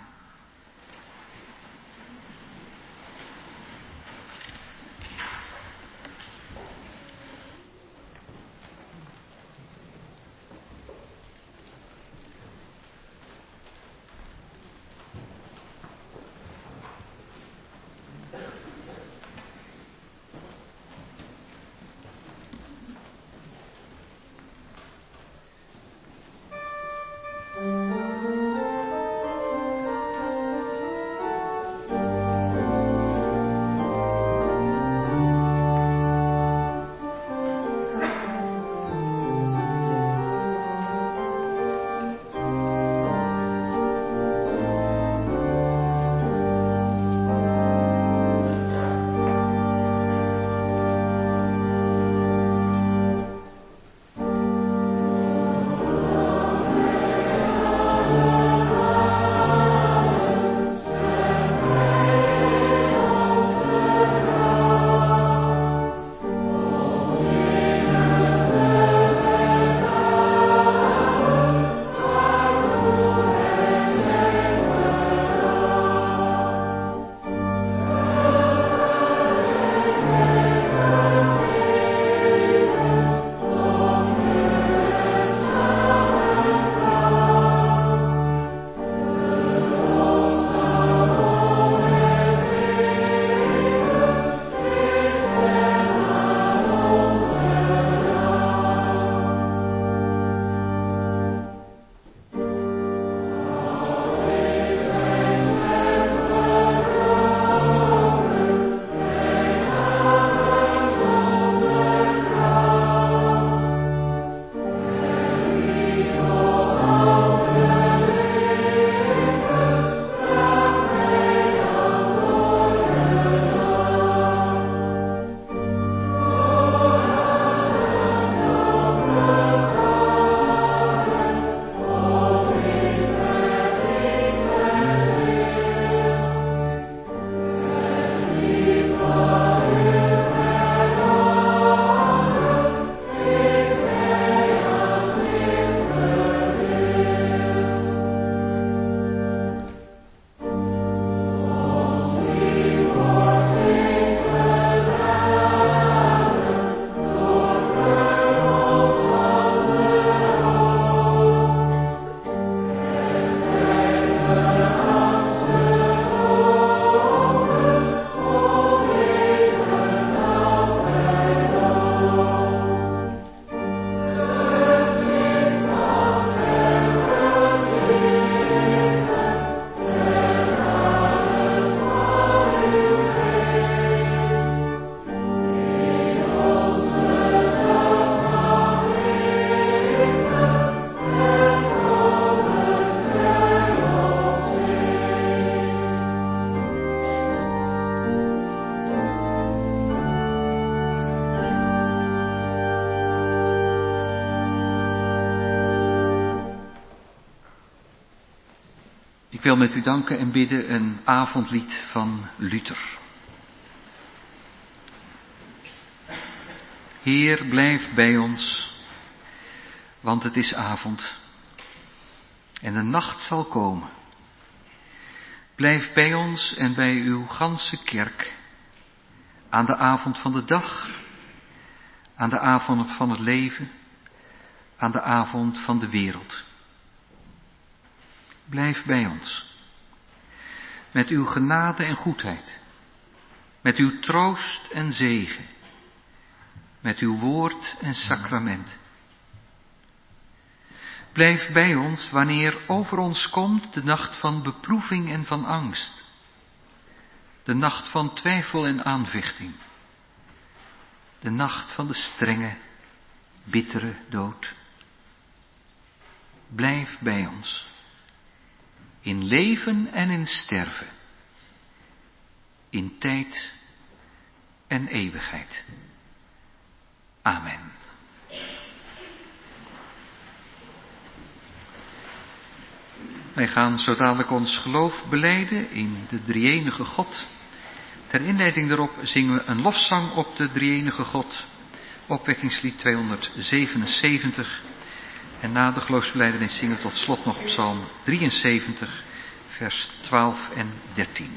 wil met u danken en bidden een avondlied van Luther. Heer, blijf bij ons, want het is avond en de nacht zal komen. Blijf bij ons en bij uw ganse kerk, aan de avond van de dag, aan de avond van het leven, aan de avond van de wereld. Blijf bij ons, met uw genade en goedheid, met uw troost en zegen, met uw woord en sacrament. Blijf bij ons wanneer over ons komt de nacht van beproeving en van angst, de nacht van twijfel en aanvechting, de nacht van de strenge, bittere dood. Blijf bij ons, in leven en in sterven, in tijd en eeuwigheid. Amen. Wij gaan zo dadelijk ons geloof belijden in de drie-enige God. Ter inleiding daarop zingen we een lofzang op de drie-enige God, opwekkingslied tweehonderdzevenenzeventig. En na de geloofsbelijdenis zingen we tot slot nog psalm drieënzeventig, vers twaalf en dertien.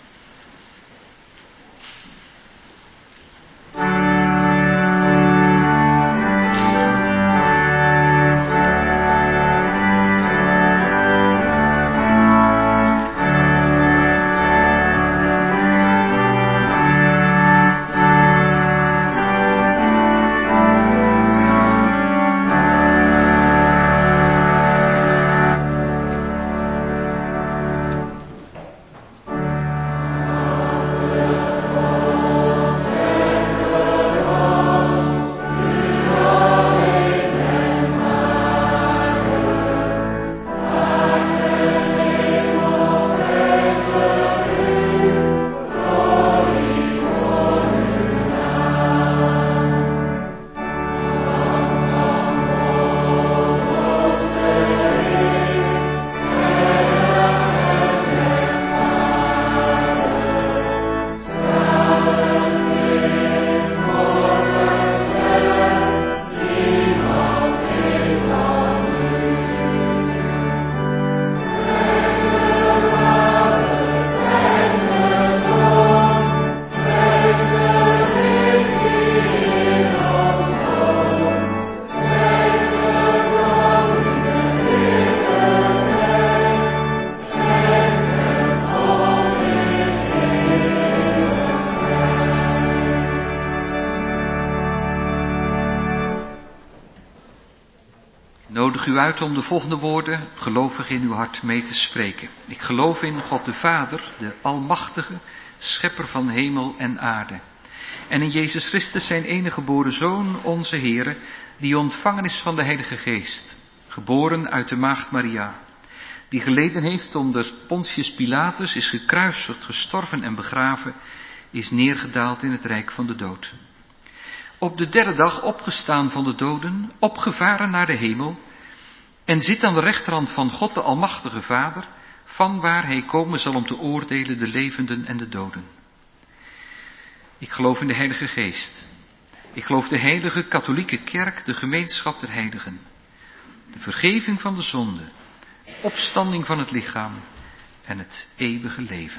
Nodig u uit om de volgende woorden gelovig in uw hart mee te spreken. Ik geloof in God de Vader, de Almachtige, Schepper van hemel en aarde. En in Jezus Christus, zijn enige geboren Zoon, onze Heere, die ontvangen is van de Heilige Geest, geboren uit de Maagd Maria, die geleden heeft onder Pontius Pilatus, is gekruisigd, gestorven en begraven, is neergedaald in het rijk van de dood. Op de derde dag opgestaan van de doden, opgevaren naar de hemel, en zit aan de rechterhand van God de Almachtige Vader, van waar hij komen zal om te oordelen de levenden en de doden. Ik geloof in de Heilige Geest. Ik geloof de heilige katholieke kerk, de gemeenschap der heiligen, de vergeving van de zonde, opstanding van het lichaam en het eeuwige leven.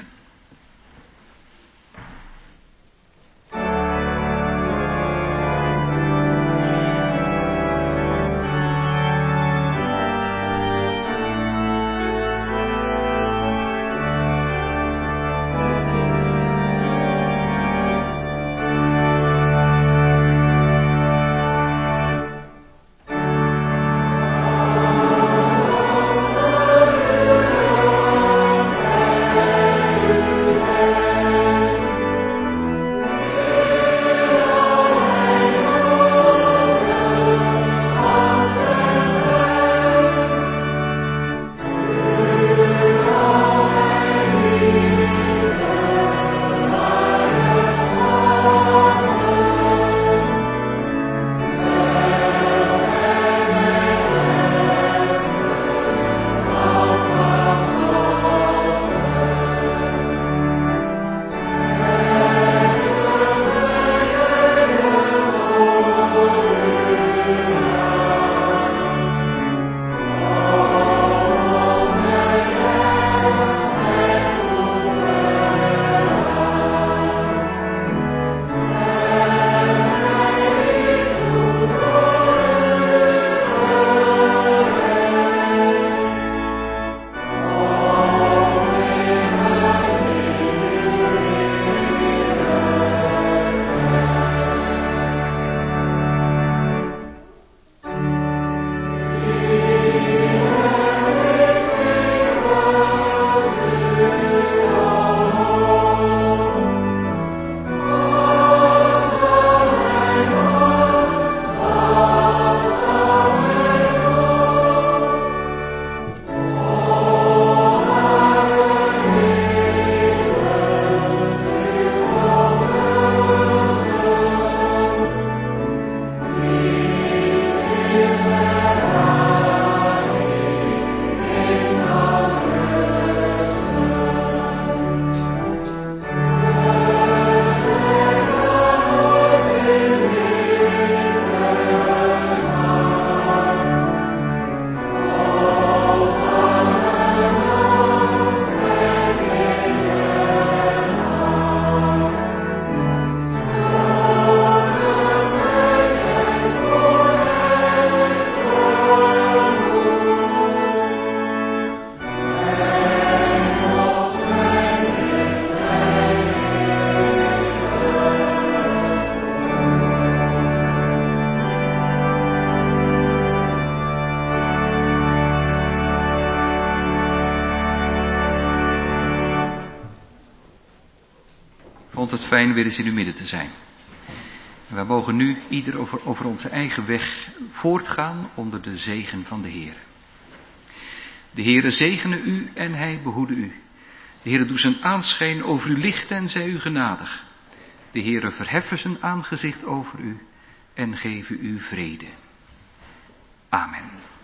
vond het fijn weer eens in uw midden te zijn. En wij mogen nu ieder over, over onze eigen weg voortgaan onder de zegen van de Heer. De Heere zegene u en hij behoede u. De Heere doe zijn aanschijn over u lichten en zij u genadig. De Heere verheffe zijn aangezicht over u en geven u vrede. Amen.